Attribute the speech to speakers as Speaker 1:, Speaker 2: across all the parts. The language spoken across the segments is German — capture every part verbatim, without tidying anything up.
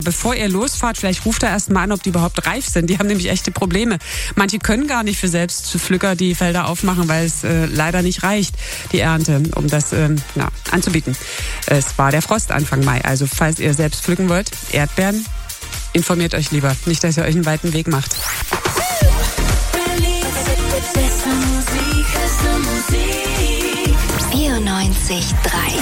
Speaker 1: bevor ihr losfahrt, vielleicht ruft er erst mal an, ob die überhaupt reif sind. Die haben nämlich echte Probleme. Manche können gar nicht für Selbstpflücker die Felder aufmachen, weil es äh, leider nicht reicht, die Ernte, um das äh, na, anzubieten. Es war der Frost Anfang Mai. Also falls ihr selbst pflücken wollt, Erdbeeren, informiert euch lieber. Nicht, dass ihr euch einen weiten Weg macht.
Speaker 2: vierundneunzig Komma drei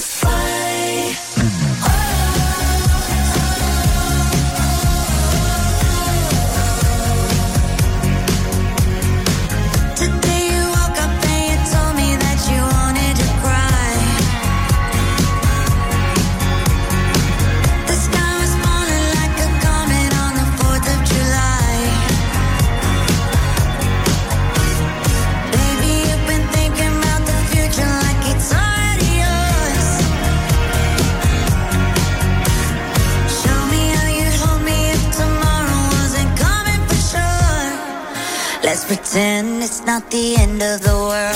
Speaker 3: Let's pretend it's not the end of the world.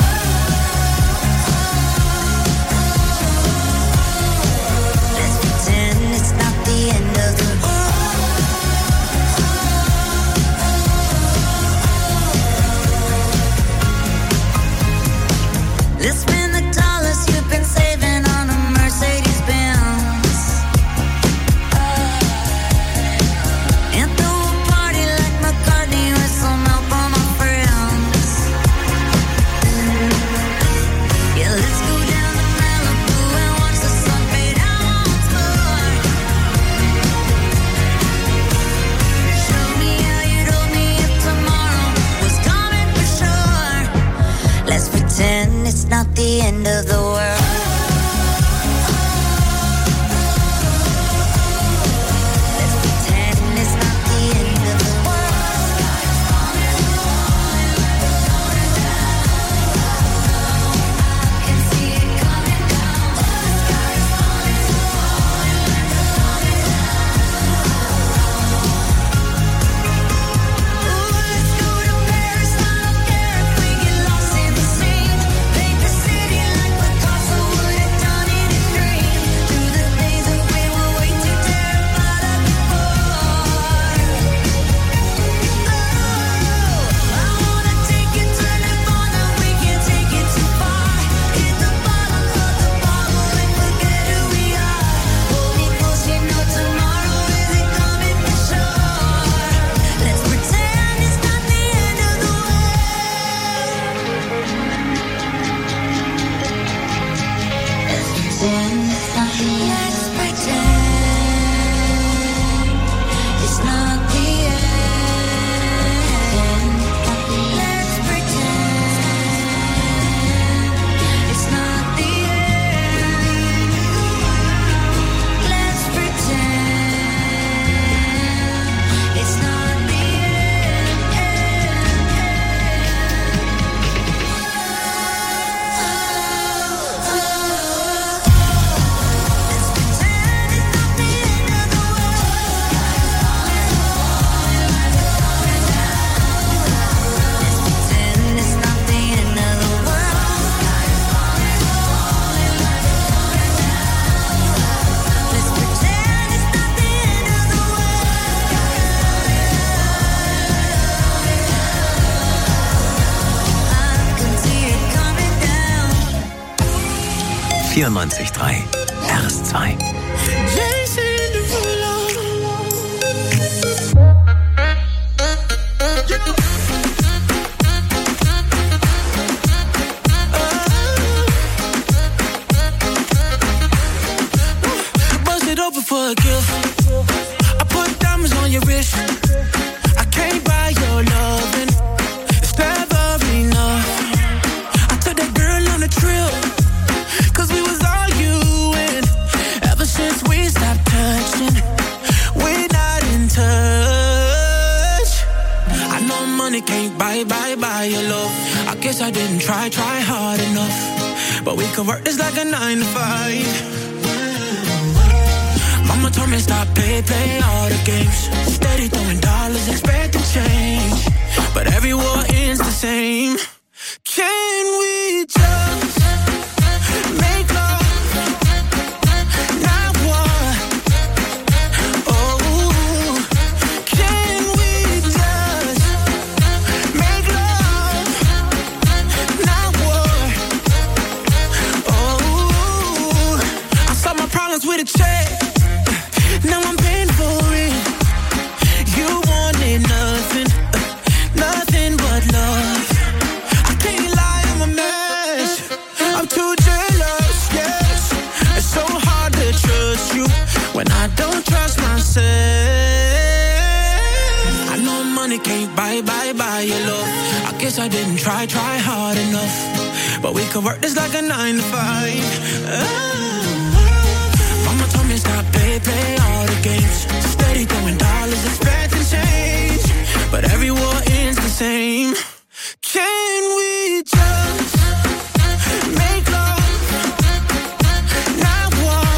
Speaker 3: Let's pretend it's not the end of the world. Let's spend the dollars you've been saving on a Mercedes Benz. It's not the end of the world. Let's pretend it's not the end of the world. I can see it coming down. The sky is falling, falling, falling. Ooh, let's go to Paris. I don't care if we get lost in the sea.
Speaker 4: vierundneunzig Komma drei R S zwei.
Speaker 5: Bust it open for a gift. I put diamonds on your wrist. I can't buy your loving. It's never enough. I took that girl on a trip. Cause we was arguing. Ever since we stopped touching, we're not in touch. I know money can't buy, buy, buy your love. I guess I didn't try, try hard enough. But we could work this like a nine to five. Mama told me stop, play, play all the games. Steady throwing dollars, expecting change. But every war ends the same. Can we just make love, not war? Oh, say, I know money can't buy, buy, buy your love. I guess I didn't try, try hard enough. But we could work this like a nine to five. Oh. Mama told me stop, play, play all the games. Steady throwing dollars, expecting change. But every war ends the same. Can we just make love, not war?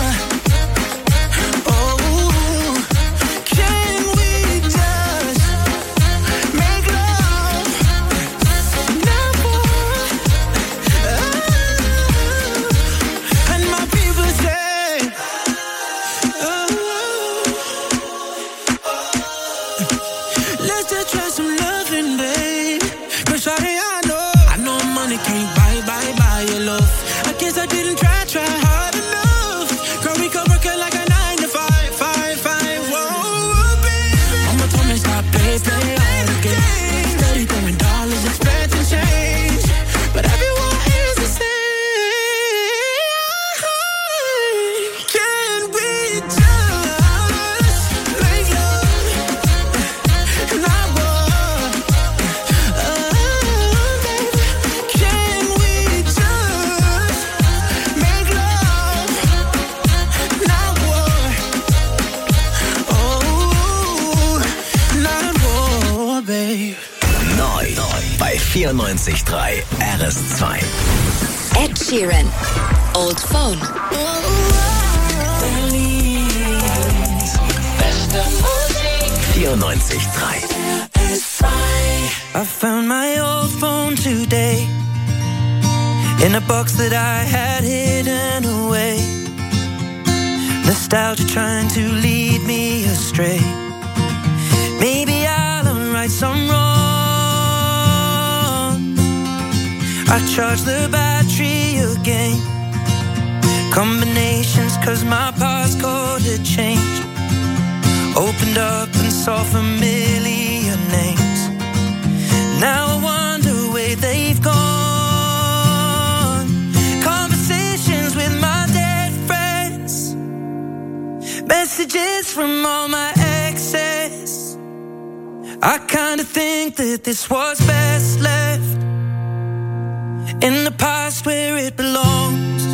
Speaker 5: Oh, can we just make love, not war? Oh, and my people say, oh, let's just try some loving, babe. Cause shawty, I know, I know money can't buy, buy, buy your love. I guess I didn't try, try hard enough. Girl, we could work it like a nine to five, five, five. Whoa, baby. Mama told me stop, play, play all the games. Steady throwing dollars, expecting change. But everyone is the same. Can we just make love, not war? Oh, baby. Can we just make love, not war? Oh, not war, babe.
Speaker 4: Neu bei vierundneunzig Komma drei R S zwei.
Speaker 2: Ed Sheeran, Old Phone.
Speaker 4: vierundneunzig Komma drei.
Speaker 5: I found my old phone today in a box that I had hidden away. Nostalgia trying to lead me astray. Maybe I'll right some wrong. I charged the battery again. Combinations cause my passcode had changed. Opened up and saw familiar names. Now I wonder where they've gone. Conversations with my dead friends. Messages from all my exes. I kinda think that this was best left in the past where it belongs.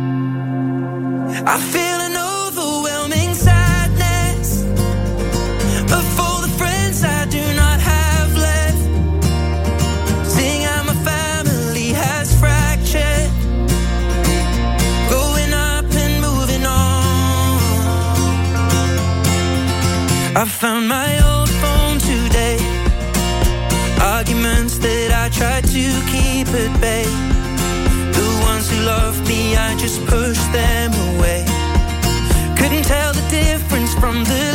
Speaker 5: I feel an overwhelming sadness, but for the friends I do not have left, seeing how my family has fractured, growing up and moving on. I found my old phone today. Arguments that I tried to keep at bay. The ones who loved me, I just pushed them away. Couldn't tell the difference from the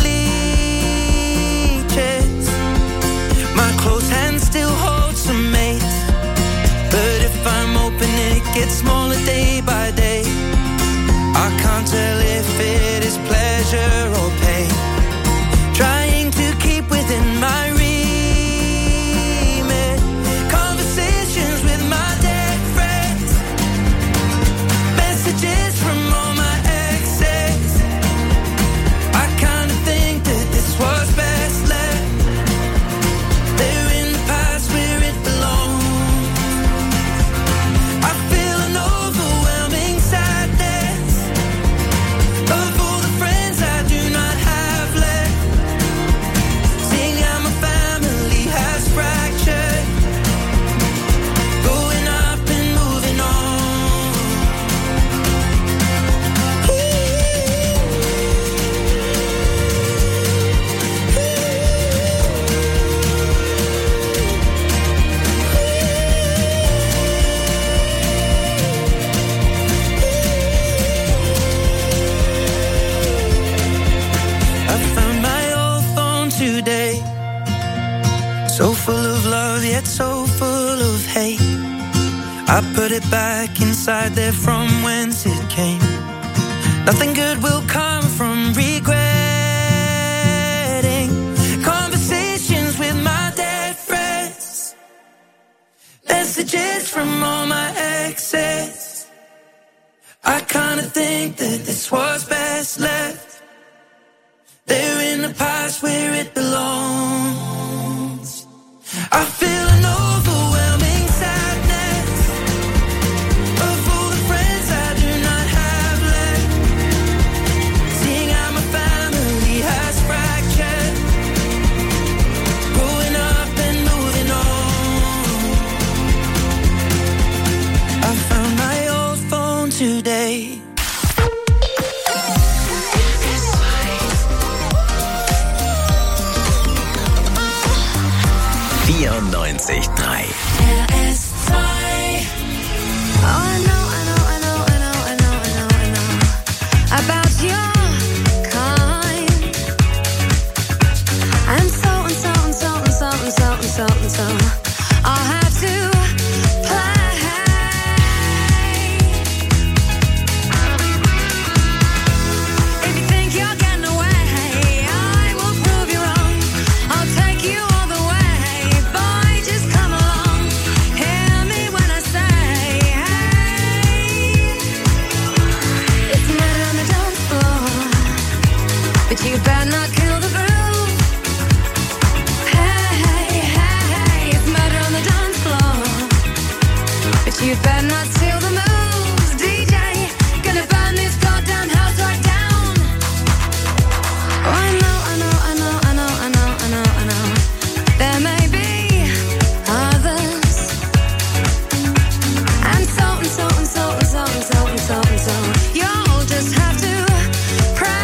Speaker 5: leeches. My close hand still holds some mates, but if I'm open it gets smaller day by day. I can't tell if it is pleasure or pain. Trying to keep within my remit. Conversations with my dead friends. Messages from all my exes. I kinda think that this was best left. They're in the past where it belongs. I feel an overwhelming sadness of all the friends I do not have left. Seeing how my family has fractured, going up and moving on. I found my old phone today, so full of love yet so full of hate. I put it back inside there from whence it came. Nothing good will come from regretting. Conversations with my dead friends. Messages from all my exes. I kinda think that this was best left. They're in the heart's where it belongs. I feel an overwhelming sadness of all the friends I do not have left. Seeing how my family has fractured, growing up and moving on. I found my old phone today.
Speaker 4: vierundneunzig Komma drei.
Speaker 3: R S zwei. Oh, I know, I know, I know, I know, I know, I know, I know about your kind. And so and so and so and so and so and so and so I'll have to play. If you think you're getting away, I will prove you wrong. I'll take you all the way. Boy, just come along. Hear me when I say, hey. It's murder on the dance floor, but you better not kill the groove. Hey, hey, hey, it's murder on the dance floor, but you better not steal the moves. D J, gonna burn this goddamn house right down. Oh, I know, I know, I know, I know, I know, I know, I know. There may be others, and so and so and so and so and so and so and so. You'll just have to pray.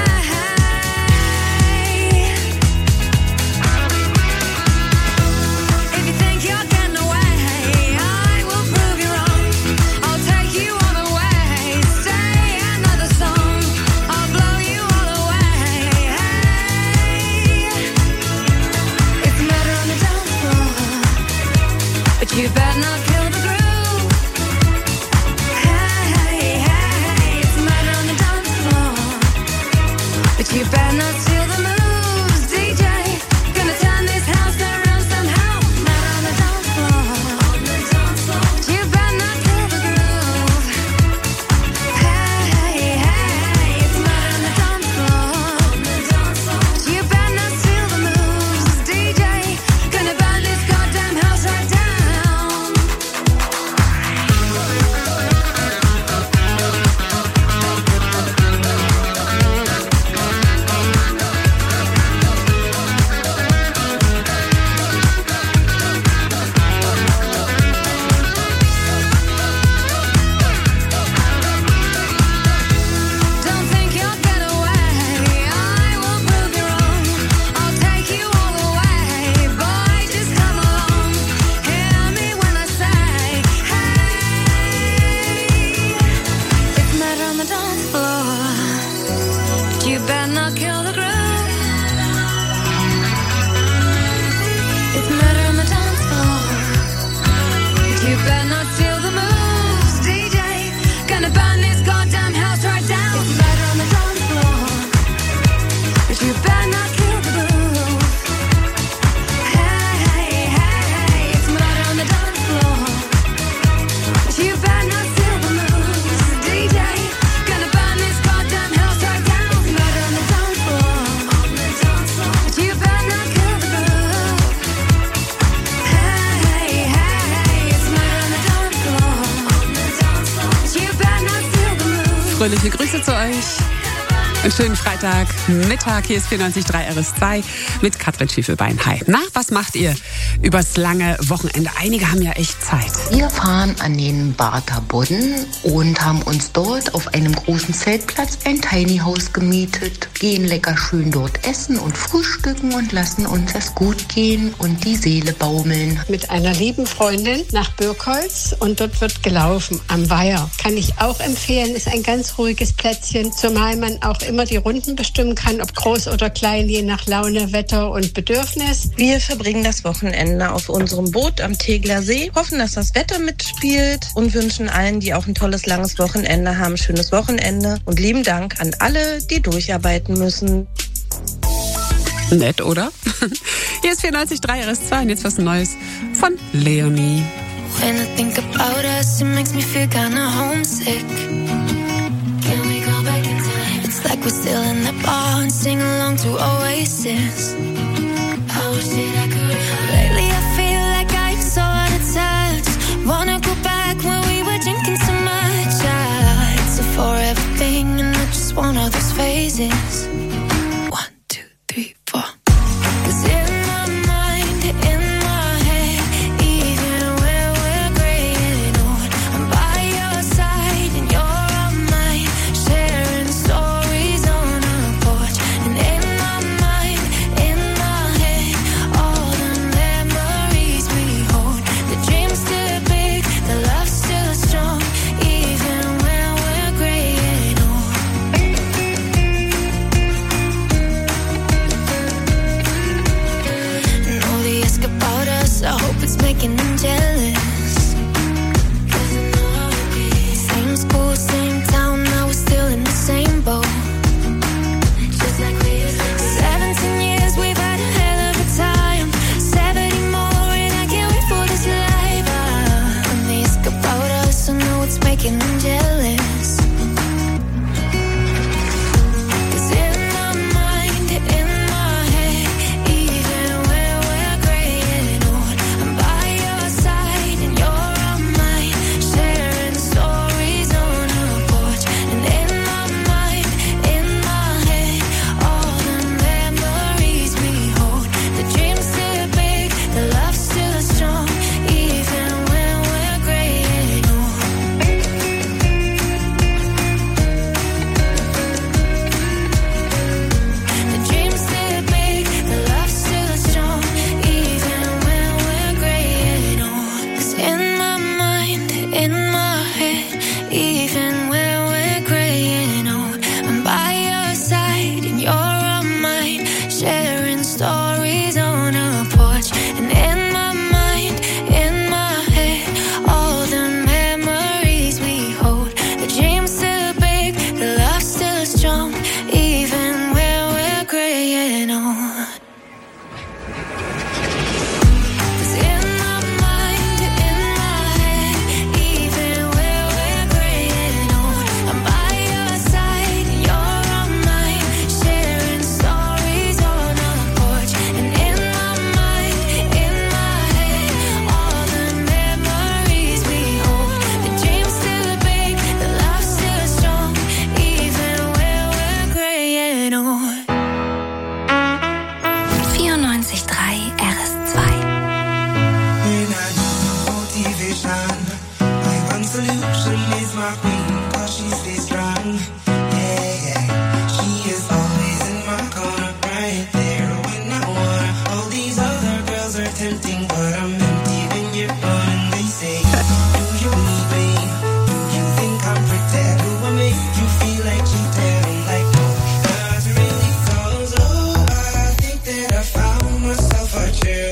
Speaker 3: If you think you're getting away, I will prove you wrong. I'll take you all the way. Stay another song. I'll blow you all away. Hey. It's murder on the dance floor, but you better not kill the groove. Hey, hey, hey, it's murder on the dance floor, but you better not steal the moves. D J, gonna turn this house around somehow. Murder on the dance floor, but you better not kill the groove. Hey, hey, hey, it's murder on the dance floor, but you better not steal the moves. D J, gonna burn this goddamn house right down. Don't think you'll get away. I will prove you wrong. I'll take you all the way. Boy, just come along. Hear me when I say, hey. It's murder on the dance floor, but you better not kill the groove. It's murder on the dance floor, but you better not steal the moves. D J, gonna burn this goddamn house right down. It's murder on the dance floor, but you better not kill the groove. Hey, hey, hey, it's murder on the dance floor, but you better not steal the moves. D J, gonna burn this goddamn house right down. It's murder on the dance floor, but you better not kill the groove. Hey, hey, hey, it's murder on the dance floor, but you better not steal the moves.
Speaker 1: Fröhliche Grüße zu euch. Einen schönen Freitagmittag. Hier ist vierundneunzig Komma drei R S zwei mit Katrin Schiefelbein. Hi. Na, was macht ihr übers lange Wochenende? Einige haben ja echt Zeit.
Speaker 6: Wir fahren an den Barther Bodden und haben uns dort auf einem großen Zeltplatz ein Tiny House gemietet, gehen lecker schön dort essen und frühstücken und lassen uns es gut gehen und die Seele baumeln.
Speaker 7: Mit einer lieben Freundin nach Birkholz und dort wird gelaufen am Weiher. Kann ich auch empfehlen, ist ein ganz ruhiges Plätzchen, zumal man auch immer die Runden bestimmen kann, ob groß oder klein, je nach Laune, Wetter und Bedürfnis.
Speaker 8: Wir verbringen das Wochenende auf unserem Boot am Tegler See, hoffen, dass das Wetter mitspielt und wünschen allen, die auch ein tolles, langes Wochenende haben, ein schönes Wochenende und lieben Dank an alle, die durcharbeiten müssen.
Speaker 1: Nett, oder? Hier ist vierundneunzig Komma drei R S zwei und jetzt was Neues von Leonie.
Speaker 3: When I think about us, it makes me feel kinda homesick. Can we go back in time? It's like we're still in the bar and sing along to Oasis. I wish that I could. Lately I feel like I'm so out of touch. Wanna go back when we were drinking so much. I, it's a forever thing and I just want all those phases. One, two, three, four. 'Cause in my mind, in my head, even when we're graying old, I'm by your side and you're on mine, sharing stories on a porch. And in my mind, in my head, all the memories we hold. The dream's still big, the love's still strong, even when we're graying old. And all the ask about us, I hope it's making them jealous. 'Cause I know how it is. Same school, same town, now we're still in the same boat. Just like we used to be. Seventeen years, we've had a hell of a time. Seventy more, and I can't wait for this life. Ah, and they ask about us, I know it's making them jealous. 'Cause in my mind, in my head, even when we're graying old, I'm by your side and you're on mine, sharing stories on a porch. And in my mind, in my head, all the memories we hold. The dream's still big, the love's still strong, even when we're graying old. The dream's still big, the love's still strong, even when we're graying old. 'Cause in my mind, in my head, even when we're graying old, I'm by your side and you're on mine, sharing stories on a porch. And in my mind, in my head, all the memories we hold. The dream's still big, the love's still strong, even when we're graying old. 'Cause in my mind, in my head, even when we're graying old, I'm by your side and you're on mine, sharing stories on a porch. And in my mind, in my head, all the memories we hold. The dream's still big, the love's still strong, even when we're graying old.
Speaker 2: vierundneunzig Komma drei R S zwei.
Speaker 5: Motivation. My one solution is my queen, 'cause she stays strong. Yeah, yeah. She is always in my corner, right there when I want her. All these other girls are tempting, but I'm empty when you're gone. And they say, do you need me? Do you think I'm pretty? Do I make you feel like cheating? I'm like, no, not really, 'cause oh, I think that I found myself a chair.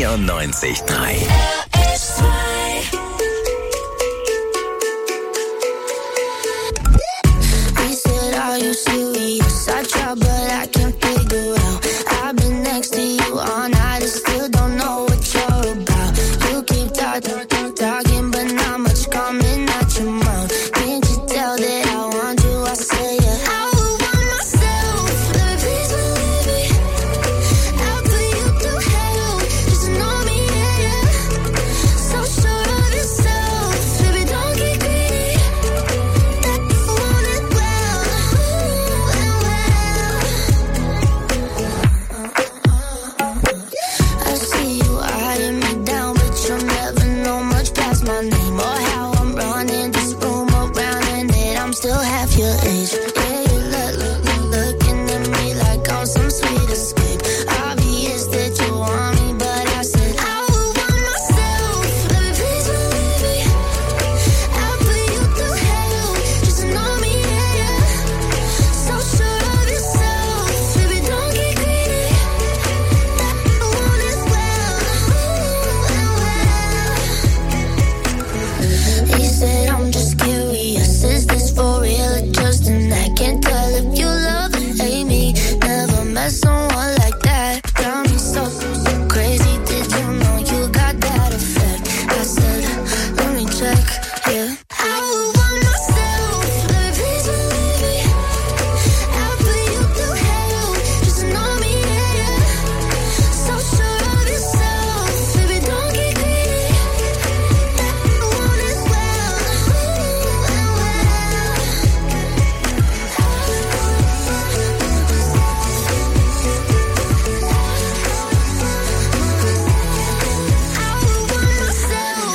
Speaker 4: vierundneunzig Komma drei.
Speaker 3: I said, are you serious? I tried, but I can't figure out. I've been next to you all night and still don't know what you're about. You keep talking, talking, but not much coming out your mouth. Can't you tell that I want you? I say, yeah. I would want myself, baby, please believe me. I'll put you through hell, just to know me, yeah, yeah. So sure of yourself, baby, don't get greedy. That you want it well, ooh, and well. I see you eyeing me down, but you'll never know much past my name or how I'm running this room around and that I'm still half your age. Yeah, you look, look, look, looking at me like I'm some sweet escape. Obvious that you want me, but I said I would want myself. Baby, please believe me. I'll put you through hell, just to know me, yeah, yeah. So sure of yourself, baby, don't get greedy. That you want it well, ooh, and well. He said, I'm just curious, is this for real or just an act? Can't tell if you love or hate me. Never met someone like that. Got me so, so crazy. Did you know you got that effect? I said, let me check, yeah. I would want myself, baby, please believe me. I'll put you through hell, just to know me, yeah, yeah. So sure of yourself, baby, don't get greedy. That you want it well, ooh, and well. I would want myself.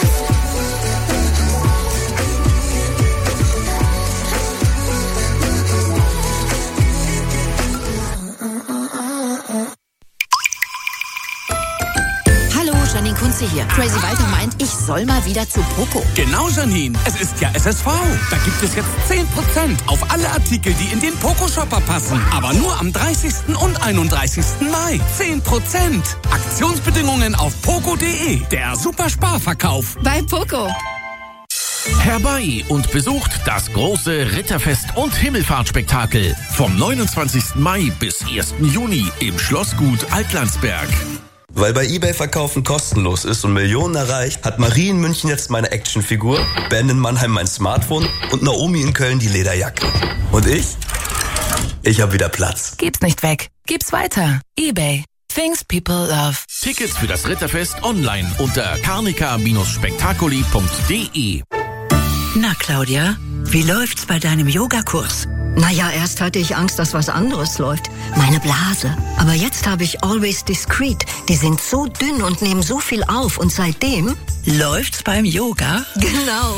Speaker 9: Hallo, Janine Kunze hier. Crazy Walter meint, ich soll mal wieder zu Poco.
Speaker 10: Genau, Janine. Es ist ja S S V. Da gibt es jetzt zehn Prozent auf alle Artikel, die in den Poco-Shopper passen. Aber nur am dreißigsten und einunddreißigsten Mai. zehn Prozent. Aktionsbedingungen auf poco punkt de. Der Super-Sparverkauf.
Speaker 9: Bei Poco.
Speaker 11: Herbei und besucht das große Ritterfest und Himmelfahrtspektakel vom neunundzwanzigsten Mai bis ersten Juni im Schlossgut Altlandsberg.
Speaker 12: Weil bei eBay Verkaufen kostenlos ist und Millionen erreicht, hat Marie in München jetzt meine Actionfigur, Ben in Mannheim mein Smartphone und Naomi in Köln die Lederjacke. Und ich? Ich hab wieder Platz.
Speaker 13: Gib's nicht weg. Gib's weiter. eBay. Things people love.
Speaker 11: Tickets für das Ritterfest online unter carnica Spektakuli punkt de.
Speaker 14: Na, Claudia, wie läuft's bei deinem Yogakurs? Naja, erst hatte ich Angst, dass was anderes läuft. Meine Blase. Aber jetzt habe ich Always Discreet. Die sind so dünn und nehmen so viel auf. Und seitdem läuft's beim Yoga. Genau.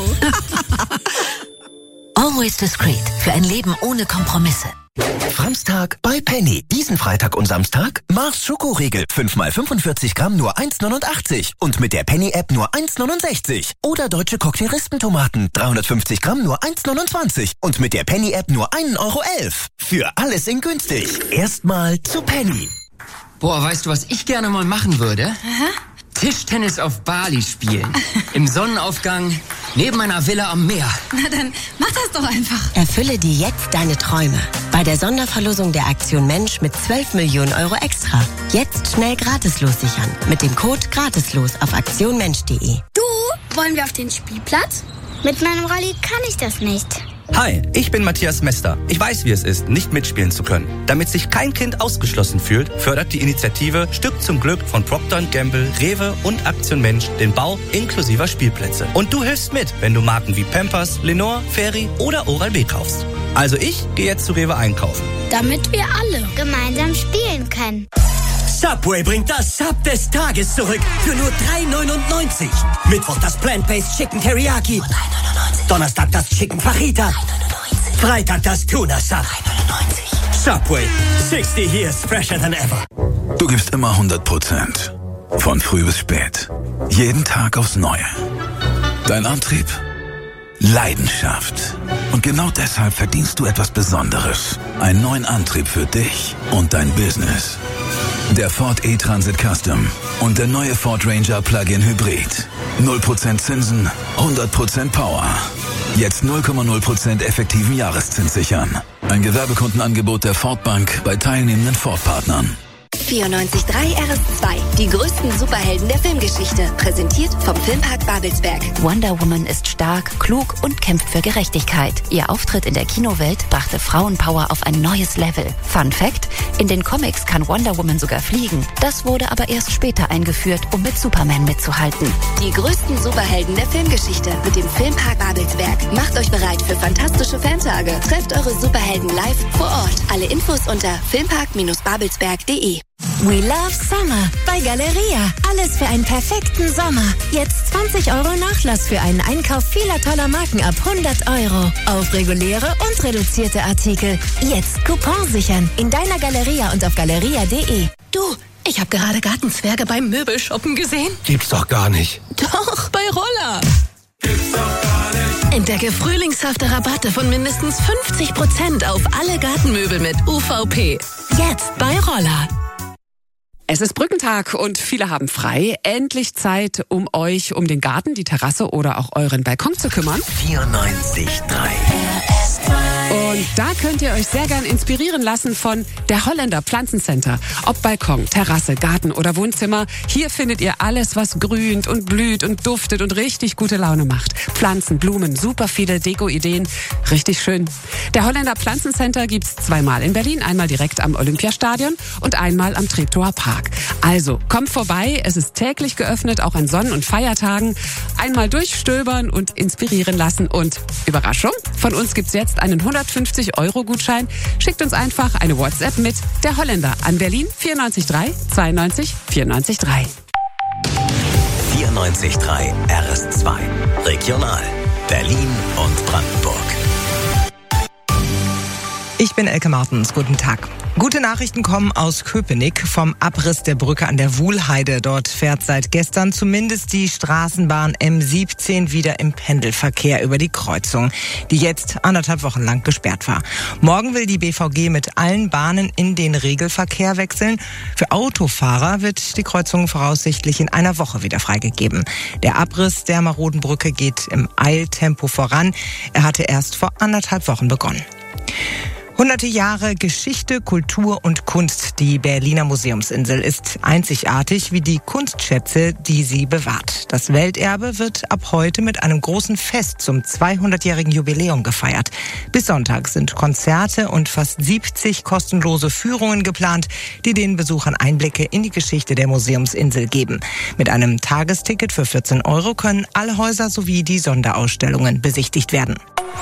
Speaker 15: Always Discreet. Für ein Leben ohne Kompromisse.
Speaker 16: Franztag bei Penny. Diesen Freitag und Samstag Mars Schokoriegel. fünf mal fünfundvierzig Gramm nur eins neunundachtzig. Und mit der Penny-App nur eins neunundsechzig. Oder deutsche Cocktail-Rispentomaten. dreihundertfünfzig Gramm nur eins neunundzwanzig. Und mit der Penny-App nur ein Euro elf. Für alles in günstig. Erstmal zu Penny.
Speaker 17: Boah, weißt du, was ich gerne mal machen würde?
Speaker 18: Aha.
Speaker 17: Tischtennis auf Bali spielen. Im Sonnenaufgang, neben einer Villa am Meer.
Speaker 18: Na dann mach das doch einfach.
Speaker 15: Erfülle dir jetzt deine Träume. Bei der Sonderverlosung der Aktion Mensch mit zwölf Millionen Euro extra. Jetzt schnell gratislos sichern. Mit dem Code gratislos auf aktionmensch punkt de.
Speaker 19: Du, wollen wir auf den Spielplatz? Mit meinem Rolli kann ich das nicht.
Speaker 20: Hi, ich bin Matthias Mester. Ich weiß, wie es ist, nicht mitspielen zu können. Damit sich kein Kind ausgeschlossen fühlt, fördert die Initiative Stück zum Glück von Procter und Gamble, Rewe und Aktion Mensch den Bau inklusiver Spielplätze. Und du hilfst mit, wenn du Marken wie Pampers, Lenore, Fairy oder Oral-B kaufst. Also ich gehe jetzt zu Rewe einkaufen.
Speaker 19: Damit wir alle gemeinsam spielen können.
Speaker 21: Subway bringt das Sub des Tages zurück für nur drei neunundneunzig. Mittwoch das Plant-Based Chicken Teriyaki. drei neunundneunzig. Donnerstag das Chicken Fajita. drei neunundneunzig. Freitag das Tuna Sub. drei neunundneunzig. Subway. sixty years fresher than ever.
Speaker 22: Du gibst immer hundert Prozent. Von früh bis spät. Jeden Tag aufs Neue. Dein Antrieb? Leidenschaft. Und genau deshalb verdienst du etwas Besonderes. Einen neuen Antrieb für dich und dein Business. Der Ford E-Transit Custom und der neue Ford Ranger Plug-in Hybrid. null Prozent Zinsen, hundert Prozent Power. Jetzt null Komma null Prozent effektiven Jahreszins sichern. Ein Gewerbekundenangebot der Ford Bank bei teilnehmenden Ford-Partnern.
Speaker 2: vierundneunzig Komma drei R S zwei. Die größten Superhelden der Filmgeschichte. Präsentiert vom Filmpark Babelsberg.
Speaker 13: Wonder Woman ist stark, klug und kämpft für Gerechtigkeit. Ihr Auftritt in der Kinowelt brachte Frauenpower auf ein neues Level. Fun Fact: In den Comics kann Wonder Woman sogar fliegen. Das wurde aber erst später eingeführt, um mit Superman mitzuhalten.
Speaker 2: Die größten Superhelden der Filmgeschichte mit dem Filmpark Babelsberg. Macht euch bereit für fantastische Fantage. Trefft eure Superhelden live vor Ort. Alle Infos unter filmpark babelsberg punkt de.
Speaker 6: We love Summer bei Galeria. Alles für einen perfekten Sommer. Jetzt zwanzig Euro Nachlass für einen Einkauf vieler toller Marken ab hundert Euro. Auf reguläre und reduzierte Artikel. Jetzt Coupon sichern. In deiner Galeria und auf galeria punkt de.
Speaker 13: Du, ich habe gerade Gartenzwerge beim Möbelshoppen gesehen.
Speaker 20: Gibt's doch gar nicht.
Speaker 13: Doch, bei Roller. Entdecke frühlingshafte Rabatte von mindestens fünfzig Prozent auf alle Gartenmöbel mit U V P. Jetzt bei Roller.
Speaker 1: Es ist Brückentag und viele haben frei. Endlich Zeit, um euch um den Garten, die Terrasse oder auch euren Balkon zu kümmern.
Speaker 4: vierundneunzig Komma drei.
Speaker 1: Und da könnt ihr euch sehr gern inspirieren lassen von der Holländer Pflanzencenter. Ob Balkon, Terrasse, Garten oder Wohnzimmer, hier findet ihr alles, was grünt und blüht und duftet und richtig gute Laune macht. Pflanzen, Blumen, super viele Deko-Ideen, richtig schön. Der Holländer Pflanzencenter gibt's zweimal in Berlin, einmal direkt am Olympiastadion und einmal am Treptower Park. Also, kommt vorbei, es ist täglich geöffnet, auch an Sonn- und Feiertagen. Einmal durchstöbern und inspirieren lassen und Überraschung, von uns gibt's jetzt einen hundertfünfzig Euro Gutschein. Schickt uns einfach eine WhatsApp mit der Holländer an Berlin vierundneunzig drei zweiundneunzig vierundneunzig drei.
Speaker 4: vierundneunzig Komma drei R S zwei. Regional. Berlin und Brandenburg.
Speaker 7: Ich bin Elke Martens. Guten Tag. Gute Nachrichten kommen aus Köpenick vom Abriss der Brücke an der Wuhlheide. Dort fährt seit gestern zumindest die Straßenbahn M siebzehn wieder im Pendelverkehr über die Kreuzung, die jetzt anderthalb Wochen lang gesperrt war. Morgen will die B V G mit allen Bahnen in den Regelverkehr wechseln. Für Autofahrer wird die Kreuzung voraussichtlich in einer Woche wieder freigegeben. Der Abriss der maroden Brücke geht im Eiltempo voran. Er hatte erst vor anderthalb Wochen begonnen. Hunderte Jahre Geschichte, Kultur und Kunst. Die Berliner Museumsinsel ist einzigartig wie die Kunstschätze, die sie bewahrt. Das Welterbe wird ab heute mit einem großen Fest zum zweihundertjährigen Jubiläum gefeiert. Bis Sonntag sind Konzerte und fast siebzig kostenlose Führungen geplant, die den Besuchern Einblicke in die Geschichte der Museumsinsel geben. Mit einem Tagesticket für vierzehn Euro können alle Häuser sowie die Sonderausstellungen besichtigt werden.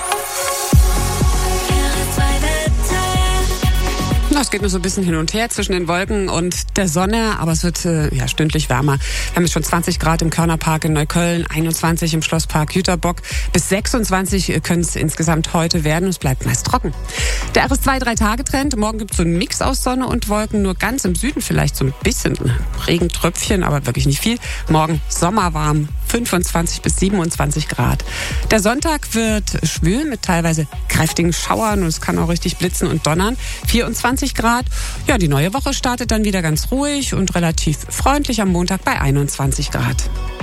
Speaker 1: Es geht nur so ein bisschen hin und her zwischen den Wolken und der Sonne, aber es wird äh, ja stündlich wärmer. Wir haben jetzt schon zwanzig Grad im Körnerpark in Neukölln, einundzwanzig im Schlosspark Jüterbock. Bis sechsundzwanzig können es insgesamt heute werden. Es bleibt meist trocken. Der R S zwei drei Tage Trend. Morgen gibt es so einen Mix aus Sonne und Wolken. Nur ganz im Süden vielleicht so ein bisschen Regentröpfchen, aber wirklich nicht viel. Morgen sommerwarm, fünfundzwanzig bis siebenundzwanzig Grad. Der Sonntag wird schwül mit teilweise kräftigen Schauern und es kann auch richtig blitzen und donnern. vierundzwanzig Grad. Ja, die neue Woche startet dann wieder ganz ruhig und relativ freundlich am Montag bei einundzwanzig Grad.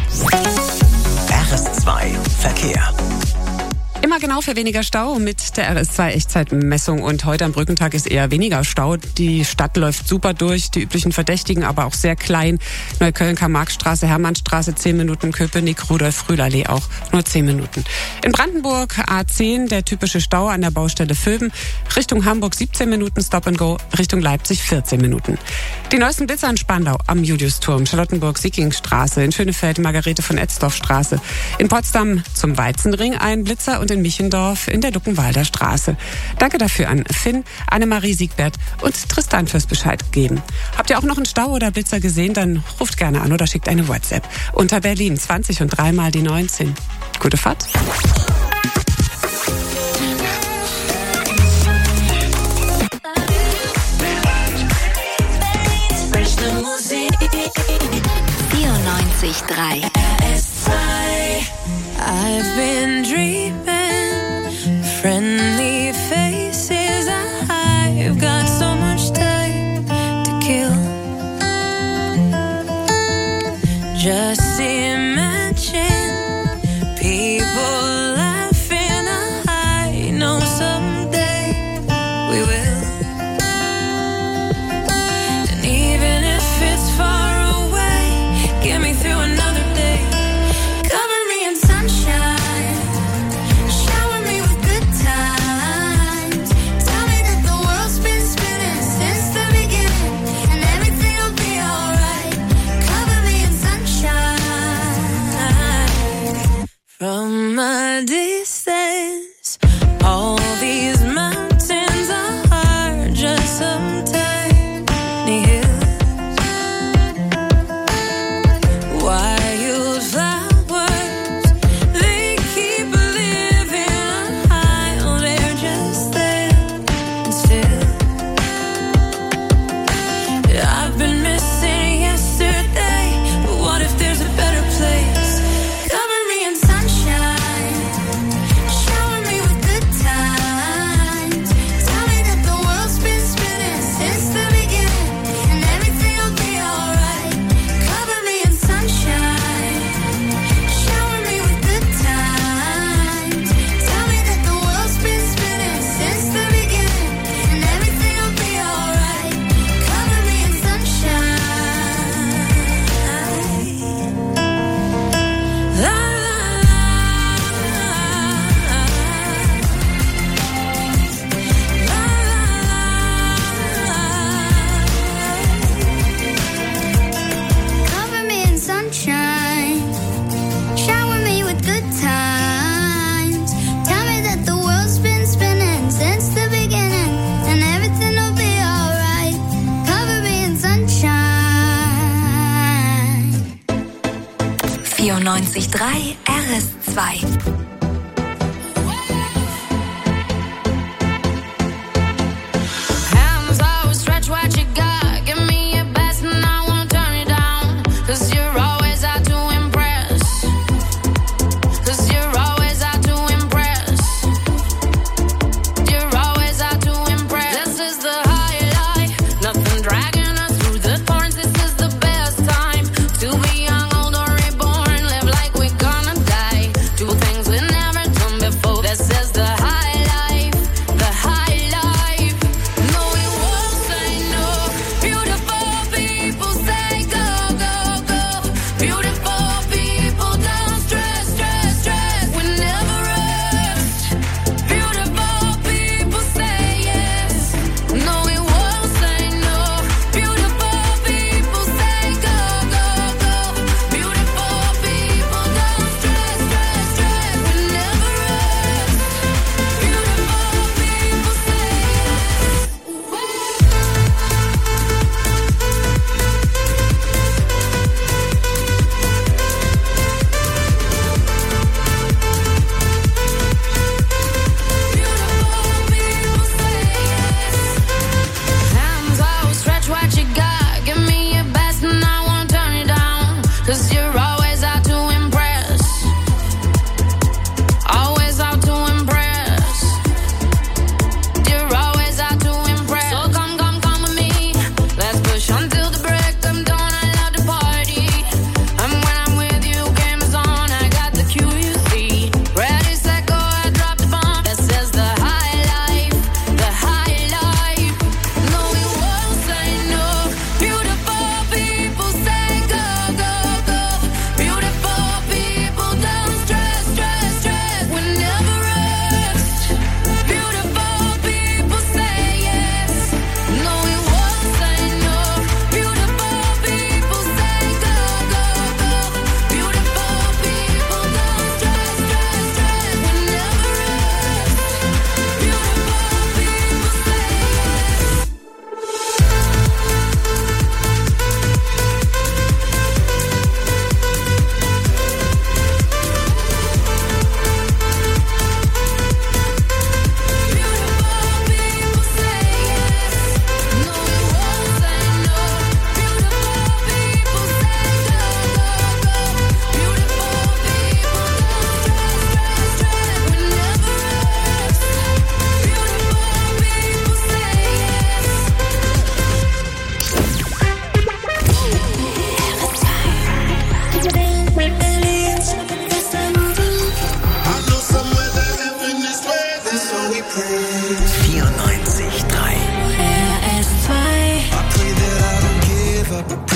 Speaker 4: R S zwei Verkehr.
Speaker 1: Immer genau für weniger Stau mit der R S zwei Echtzeitmessung und heute am Brückentag ist eher weniger Stau. Die Stadt läuft super durch, die üblichen Verdächtigen, aber auch sehr klein. Neukölln, Karl-Marx-Straße, Hermannstraße zehn Minuten, Köpenick, Rudolf-Frühlallee auch nur zehn Minuten. In Brandenburg A zehn, der typische Stau an der Baustelle Vöben. Richtung Hamburg siebzehn Minuten Stop and Go, Richtung Leipzig vierzehn Minuten. Die neuesten Blitzer in Spandau am Juliusturm, Charlottenburg-Sickingstraße, in Schönefeld Margarete von Etzdorf-Straße, in Potsdam zum Weizenring ein Blitzer und in Michendorf in der Luckenwalder Straße. Danke dafür an Finn, Annemarie Siegbert und Tristan fürs Bescheid geben. Habt ihr auch noch einen Stau oder Blitzer gesehen, dann ruft gerne an oder schickt eine WhatsApp. Unter Berlin zwanzig und dreimal die neunzehn. Gute Fahrt.
Speaker 2: vierundneunzig Komma drei R S zwei.
Speaker 3: I've been dreaming, friendly faces. I've got so much time to kill. Just imagine people laughing. I know someday we will. And even if it's far away, get me through another day. Cover me in sunshine, shower me with good times. Tell me that the world's been spinning since the beginning, and everything will be alright. Cover me in sunshine. From a distance, all these mountains are just some tiny hills. Wildflowers, they keep living on high. Oh, they're just there and still. I've been missing yesterday, but what if there's a better place? Cover me in sunshine, shower me with good times. Tell me that the world's been spinning since the beginning, and everything will be alright. Cover me in sunshine, shower me with good times. Tell me that the world's been spinning since the beginning, and everything will be alright. Cover me in sunshine. La, la, Cover me in sunshine, shower me with good times. Tell me that the world's been spinning since the beginning, and everything will be alright. Cover me in sunshine.
Speaker 2: vierundneunzig Komma drei R S zwei.
Speaker 3: Hands always stretch what you got. Give me your best and I won't turn you down. Cause you're always out to impress. Cause you're always out to impress. You're always out to impress. This is the highlight. Nothing dragging us through the thorns. This is the best time to be young, old, or reborn. Live like we're gonna die. Do things with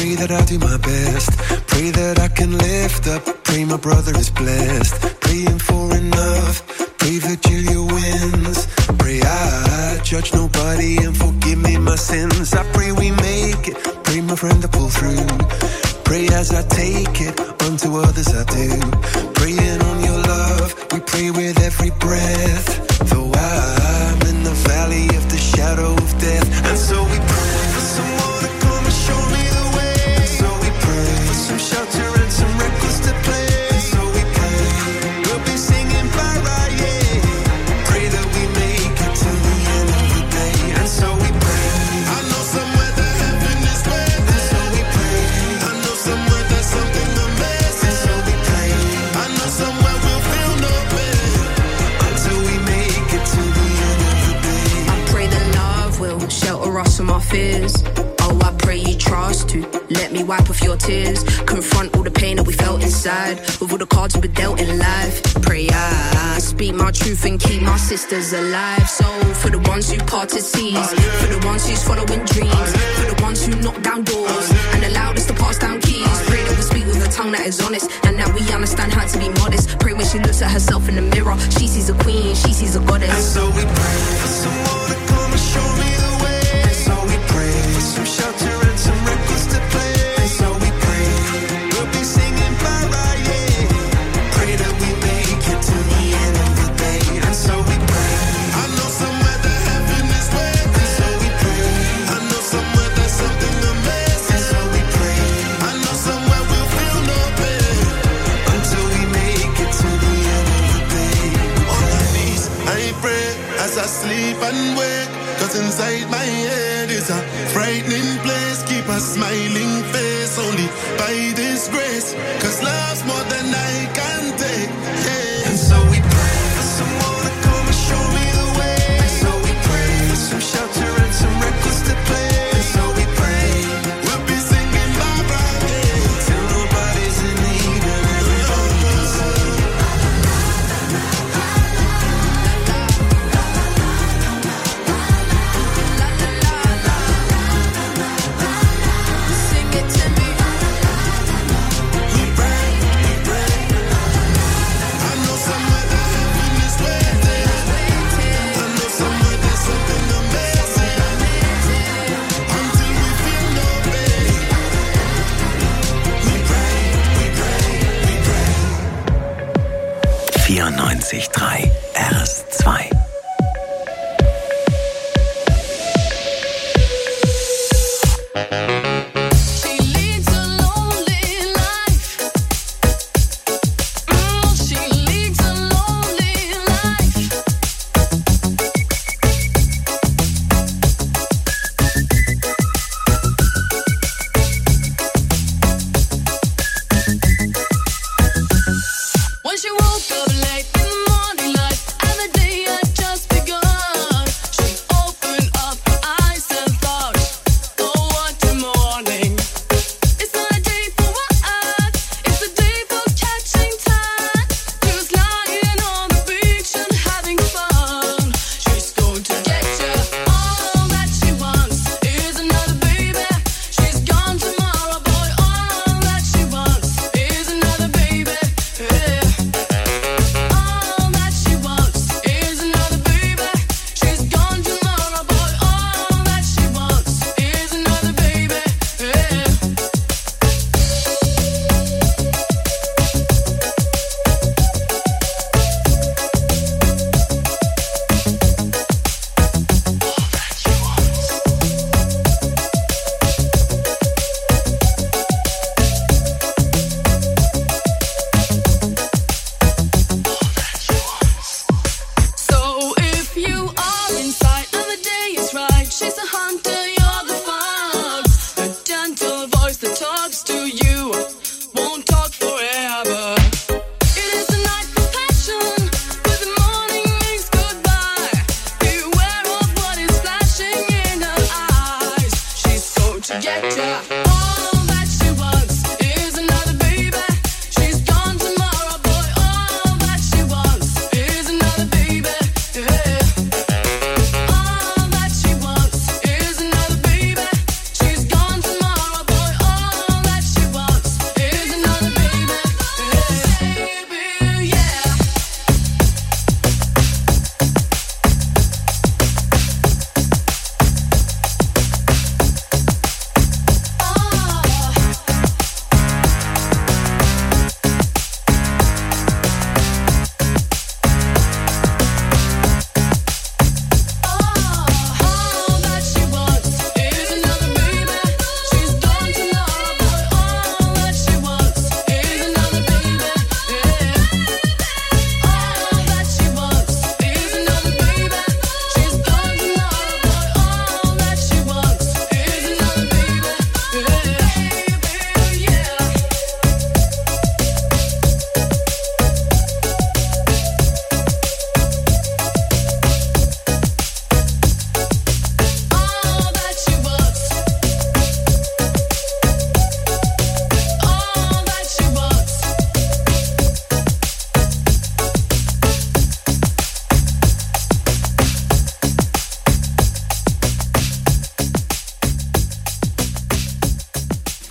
Speaker 5: Pray that I do my best. Pray that I can lift up. Pray my brother is blessed. Praying for enough. Pray Virgilia wins. Pray I judge nobody and forgive me my sins. I pray we make it. Pray my friend to pull through. Pray as I take it. Unto others I do. Praying on your love. We pray with every breath. Though I'm in the valley of the shadow of death. And so we pray for someone to come and show me the way. And so we pray for some shelter and some records to play. And so we pray we'll be singing para, yeah. Pray that we make it to the end of the day. And so we pray. I know somewhere that heaven is waiting. And so we pray. I know somewhere there's something amazing. And so we pray. I know somewhere we'll feel no pain until we make it to the end of the day.
Speaker 8: I pray that love will shelter us from our fears. Oh, I pray you trust to let me wipe off your tears. Confront all the pain that we felt inside with all the cards we were dealt in life. Pray I speak my truth and keep my sisters alive. So for the ones who parted seas, for the ones who's following dreams, for the ones who knock down doors and allowed us to pass down keys. Pray that we speak with a tongue that is honest and that we understand how to be modest. Pray when she looks at herself in the mirror, she sees a queen, she sees a goddess.
Speaker 5: And so we pray for someone to come and show me the way. And so we pray for some shelter and some records to play. And so we pray we'll be singing para, yeah. Pray that we make it to the end of the day. And so we pray. I know somewhere that heaven is waiting. And so we pray. I know somewhere there's something amazing. And so we pray. I know somewhere we'll feel no pain until we make it to the end of the day. On my knees, I pray as I sleep and wake. Cause inside my head is a frightening place. Keep a smiling face only by this grace. Cause love's more than I can take, yeah. And so we pray for someone to come and show me the way. And so we pray for some shelter and some records to play. And so we pray we'll be singing Barbara, yeah, till nobody's in need and everybody's
Speaker 8: Sing it to me.
Speaker 5: we pray, we pray. I know somewhere that heaven is waiting. I know somewhere there's something amazing until we feel no pain. We pray, we pray, we pray.
Speaker 4: vierundneunzig Komma drei R S zwei.
Speaker 3: She leads a lonely life. Mm, she leads a lonely life. When she woke up late in the morning light, and the day had just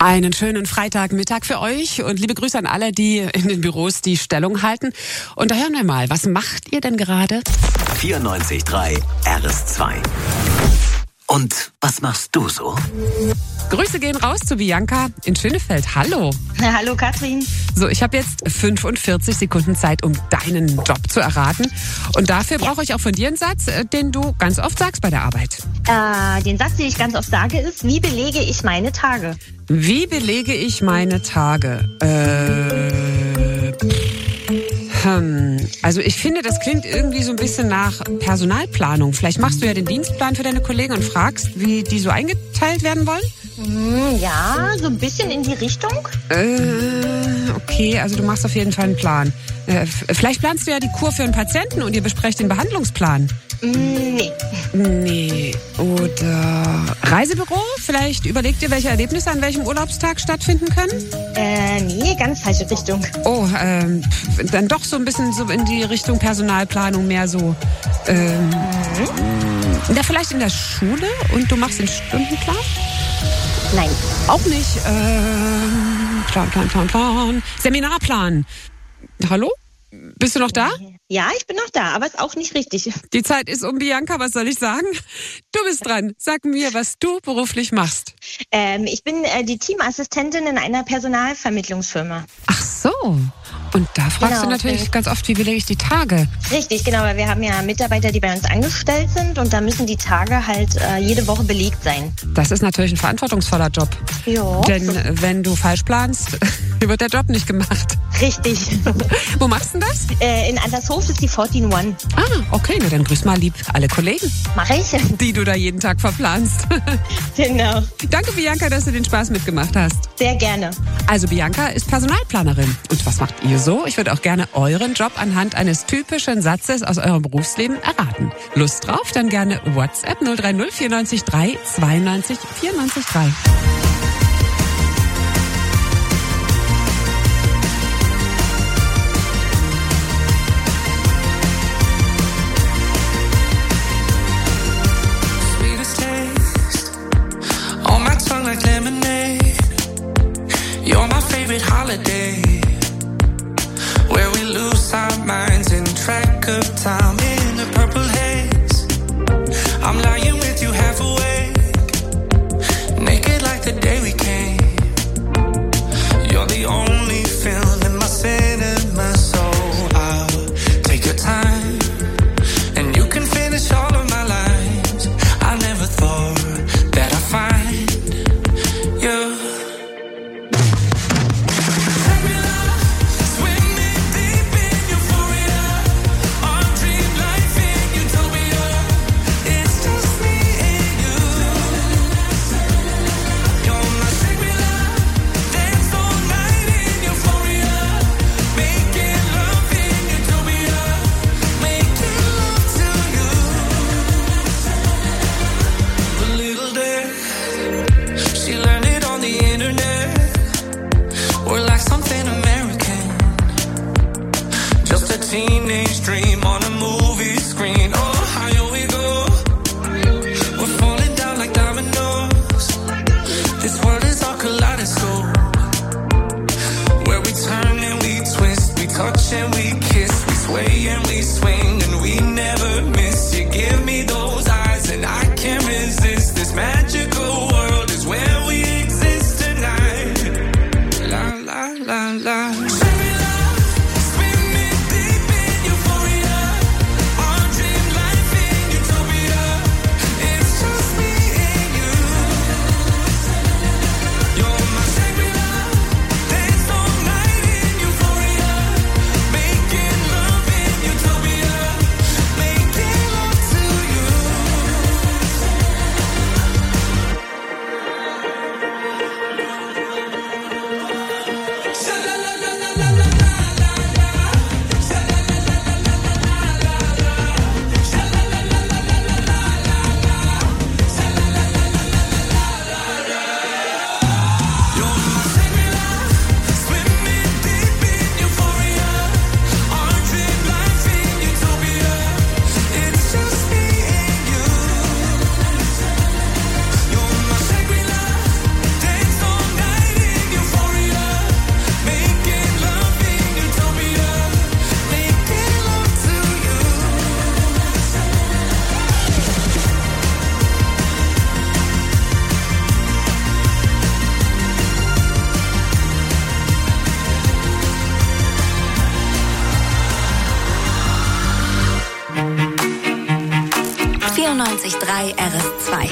Speaker 1: Einen schönen Freitagmittag für euch und liebe Grüße an alle, die in den Büros die Stellung halten. Und da hören wir mal, was macht ihr denn gerade?
Speaker 4: vierundneunzig Komma drei R S zwei. Und was machst du so?
Speaker 1: Grüße gehen raus zu Bianca in Schönefeld. Hallo.
Speaker 9: Na, hallo Katrin.
Speaker 1: So, ich habe jetzt fünfundvierzig Sekunden Zeit, um deinen Job zu erraten. Und dafür brauche ich auch von dir einen Satz, den du ganz oft sagst bei der Arbeit.
Speaker 9: Äh, den Satz, den ich ganz oft sage, ist, wie belege ich meine Tage?
Speaker 1: Wie belege ich meine Tage? Äh... Hm, also ich finde, das klingt irgendwie so ein bisschen nach Personalplanung. Vielleicht machst du ja den Dienstplan für deine Kollegen und fragst, wie die so eingeteilt werden wollen?
Speaker 9: Ja, so ein bisschen in die Richtung.
Speaker 1: Äh, okay, also du machst auf jeden Fall einen Plan. Äh, vielleicht planst du ja die Kur für einen Patienten und ihr besprecht den Behandlungsplan.
Speaker 9: Nee.
Speaker 1: Nee. Oder Reisebüro? Vielleicht überlegt ihr, welche Erlebnisse an welchem Urlaubstag stattfinden können?
Speaker 9: Äh, nee, ganz falsche Richtung.
Speaker 1: Oh, ähm, dann doch so ein bisschen so in die Richtung Personalplanung, mehr so, ähm, mhm. ja, vielleicht in der Schule und du machst den Stundenplan?
Speaker 9: Nein.
Speaker 1: Auch nicht. Ähm, Plan, Plan, Plan, Plan. Seminarplan. Hallo? Bist du noch da?
Speaker 9: Ja, ich bin noch da, aber ist auch nicht richtig.
Speaker 1: Die Zeit ist um, Bianca, was soll ich sagen? Du bist dran. Sag mir, was du beruflich machst.
Speaker 9: Ähm, ich bin äh, die Teamassistentin in einer Personalvermittlungsfirma.
Speaker 1: Ach so. Und da fragst
Speaker 9: Genau,
Speaker 1: du natürlich ganz oft, wie belege ich die Tage?
Speaker 9: Richtig, genau, weil wir haben ja Mitarbeiter, die bei uns angestellt sind und da müssen die Tage halt äh, jede Woche belegt sein.
Speaker 1: Das ist natürlich ein verantwortungsvoller Job.
Speaker 9: Ja.
Speaker 1: Denn äh, wenn du falsch planst, wird der Job nicht gemacht.
Speaker 9: Richtig.
Speaker 1: Wo machst du das?
Speaker 9: Äh, in Andershof ist die vierzehn eins.
Speaker 1: Ah, okay, na dann grüß mal lieb alle Kollegen.
Speaker 9: Mach ich.
Speaker 1: Die du da jeden Tag verplanst.
Speaker 9: Genau.
Speaker 1: Danke, Bianca, dass du den Spaß mitgemacht hast.
Speaker 9: Sehr gerne.
Speaker 1: Also Bianca ist Personalplanerin. Und was macht ihr so? Ich würde auch gerne euren Job anhand eines typischen Satzes aus eurem Berufsleben erraten. Lust drauf? Dann gerne WhatsApp null drei null vier neun drei zwei neun vier neun drei.
Speaker 5: On my tongue like lemonade. You're my favorite holiday, where we lose our minds in track of time in a purple haze. I'm lying with you half awake, naked like the day we came. You're the only feeling my cinema, so I'll take your time, and you can finish all of my lines. I never thought that I'd find you. Teenage dream on a movie screen. Oh, higher we go. We're falling down like dominoes. This world is our kaleidoscope, where we turn and we twist, we touch and we kiss, we sway and we swing, and we never miss. You give me those eyes and I can't resist. This magical world is where we exist tonight. La la la la. Making love in
Speaker 2: vierundneunzig Komma drei R S zwei.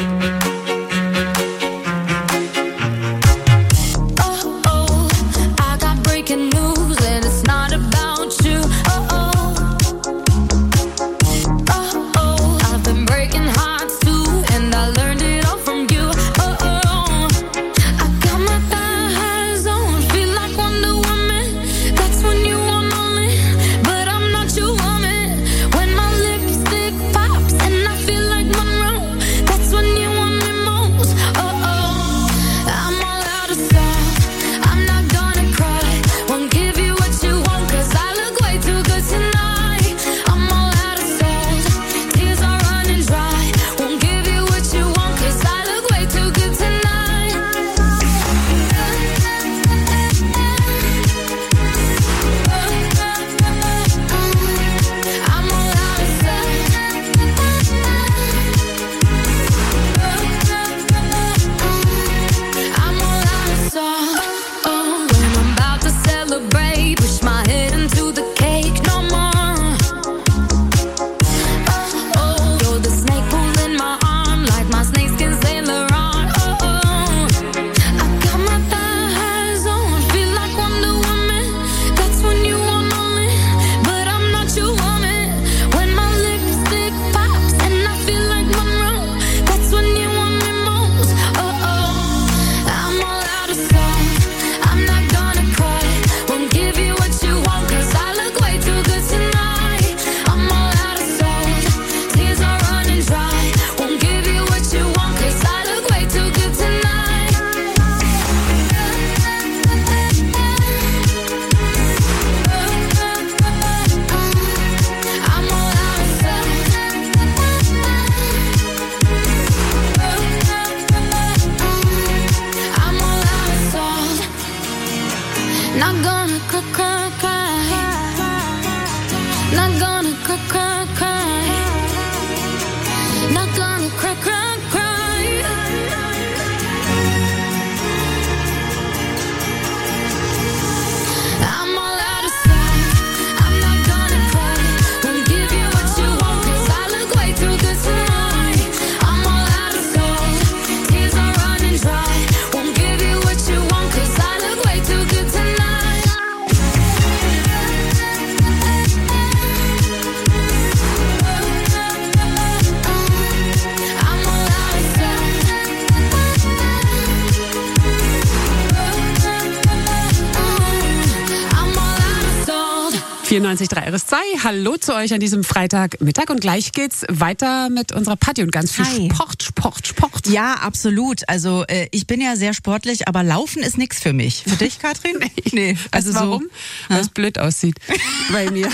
Speaker 1: vierundneunzig Komma drei R S zwei. Hallo zu euch an diesem Freitagmittag und gleich geht's weiter mit unserer Party und ganz viel
Speaker 10: Hi.
Speaker 1: Sport, Sport, Sport.
Speaker 10: Ja, absolut. Also äh, ich bin ja sehr sportlich, aber Laufen ist nichts für mich. Für dich, Katrin? Nee.
Speaker 1: Also
Speaker 10: Also
Speaker 1: warum?
Speaker 10: so,
Speaker 1: Weil es blöd aussieht bei mir.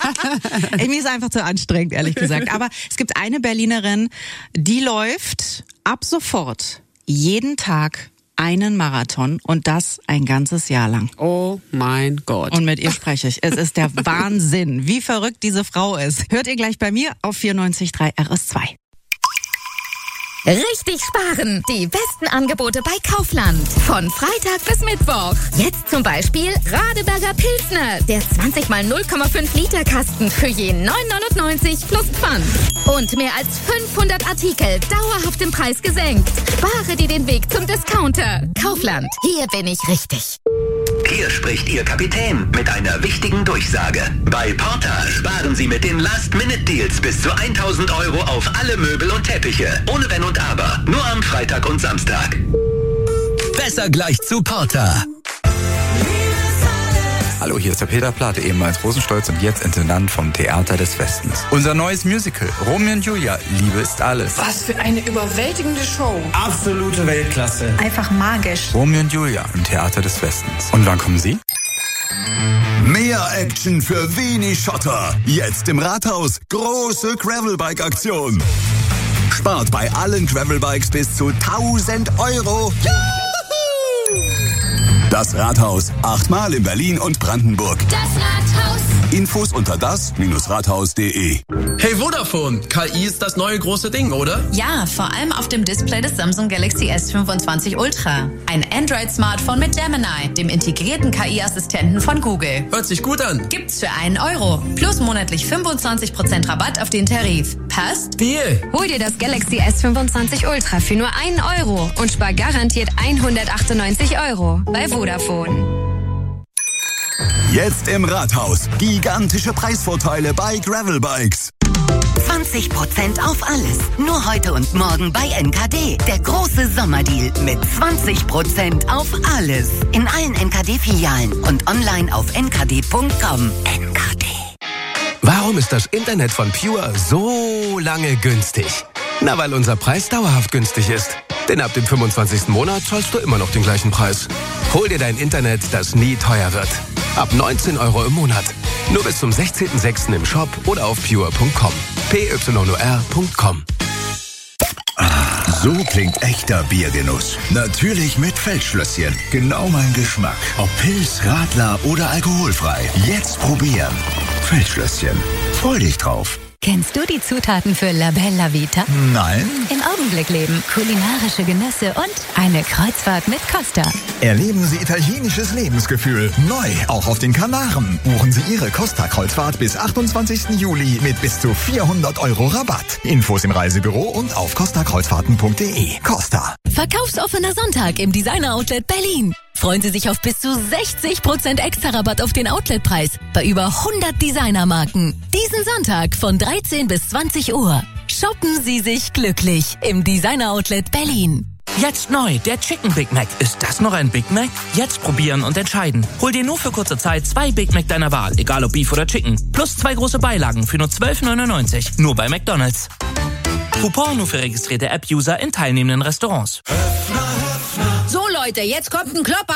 Speaker 10: Ey, mir ist einfach zu anstrengend, ehrlich gesagt. Aber es gibt eine Berlinerin, die läuft ab sofort jeden Tag einen Marathon und das ein ganzes Jahr lang.
Speaker 1: Oh mein Gott.
Speaker 10: Und mit ihr spreche ich. Es ist der Wahnsinn, wie verrückt diese Frau ist. Hört ihr gleich bei mir auf vierundneunzig Komma drei R S zwei.
Speaker 12: Richtig sparen. Die besten Angebote bei Kaufland. Von Freitag bis Mittwoch. Jetzt zum Beispiel Radeberger Pilsner. Der zwanzig mal null Komma fünf Liter Kasten für je neun neunundneunzig plus Pfand. Und mehr als fünfhundert Artikel dauerhaft im Preis gesenkt. Spare dir den Weg zum Discounter. Kaufland. Hier bin ich richtig.
Speaker 16: Hier spricht Ihr Kapitän mit einer wichtigen Durchsage. Bei Porta sparen Sie mit den Last-Minute-Deals bis zu tausend Euro auf alle Möbel und Teppiche. Ohne Wenn und Aber. Nur am Freitag und Samstag.
Speaker 23: Besser gleich zu Porta.
Speaker 24: Hallo, hier ist der Peter Plate, ehemals Rosenstolz und jetzt Intendant vom Theater des Westens. Unser neues Musical, Romeo und Julia, Liebe ist alles.
Speaker 25: Was für eine überwältigende Show.
Speaker 24: Absolute Weltklasse.
Speaker 25: Einfach magisch.
Speaker 24: Romeo und Julia im Theater des Westens. Und wann kommen Sie?
Speaker 26: Mehr Action für wenig Schotter. Jetzt im Rathaus. Große Gravelbike-Aktion. Spart bei allen Gravelbikes bis zu tausend Euro. Das Rathaus. Achtmal in Berlin und Brandenburg.
Speaker 3: Das Rathaus.
Speaker 26: Infos unter das Rathaus punkt de.
Speaker 27: Hey Vodafone, K I ist das neue große Ding, oder?
Speaker 28: Ja, vor allem auf dem Display des Samsung Galaxy S fünfundzwanzig Ultra. Ein Android-Smartphone mit Gemini, dem integrierten K I-Assistenten von Google.
Speaker 27: Hört sich gut an.
Speaker 28: Gibt's für einen Euro. Plus monatlich fünfundzwanzig Prozent Rabatt auf den Tarif. Passt?
Speaker 27: Deal.
Speaker 11: Hol dir das Galaxy S fünfundzwanzig Ultra für nur einen Euro und spar garantiert hundertachtundneunzig Euro bei Vodafone.
Speaker 26: Jetzt im Rathaus. Gigantische Preisvorteile bei Gravelbikes.
Speaker 13: zwanzig Prozent auf alles. Nur heute und morgen bei N K D. Der große Sommerdeal mit zwanzig Prozent auf alles. In allen N K D-Filialen und online auf n k d punkt com. N K D.
Speaker 23: Warum ist das Internet von Pure so lange günstig? Na, weil unser Preis dauerhaft günstig ist. Denn ab dem fünfundzwanzigsten Monat zahlst du immer noch den gleichen Preis. Hol dir dein Internet, das nie teuer wird. Ab neunzehn Euro im Monat. Nur bis zum sechzehnten sechsten im Shop oder auf pure punkt com. p y o r punkt com.
Speaker 26: So klingt echter Biergenuss. Natürlich mit Feldschlösschen. Genau mein Geschmack. Ob Pils, Radler oder alkoholfrei. Jetzt probieren. Feldschlösschen. Freu dich drauf.
Speaker 6: Kennst du die Zutaten für La Bella Vita?
Speaker 26: Nein.
Speaker 6: Im Augenblick leben, kulinarische Genüsse und eine Kreuzfahrt mit Costa.
Speaker 14: Erleben Sie italienisches Lebensgefühl. Neu, auch auf den Kanaren. Buchen Sie Ihre Costa-Kreuzfahrt bis achtundzwanzigsten Juli mit bis zu vierhundert Euro Rabatt. Infos im Reisebüro und auf costa kreuzfahrten punkt de. Costa.
Speaker 6: Verkaufsoffener Sonntag im Designer Outlet Berlin. Freuen Sie sich auf bis zu sechzig Prozent extra Rabatt auf den Outletpreis bei über hundert Designermarken. Diesen Sonntag von dreizehn bis zwanzig Uhr. Shoppen Sie sich glücklich im Designer Outlet Berlin.
Speaker 15: Jetzt neu, der Chicken Big Mac. Ist das noch ein Big Mac? Jetzt probieren und entscheiden. Hol dir nur für kurze Zeit zwei Big Mac deiner Wahl, egal ob Beef oder Chicken. Plus zwei große Beilagen für nur zwölf neunundneunzig. Nur bei McDonald's. Coupon nur für registrierte App-User in teilnehmenden Restaurants.
Speaker 11: So Leute, jetzt kommt ein Klopper.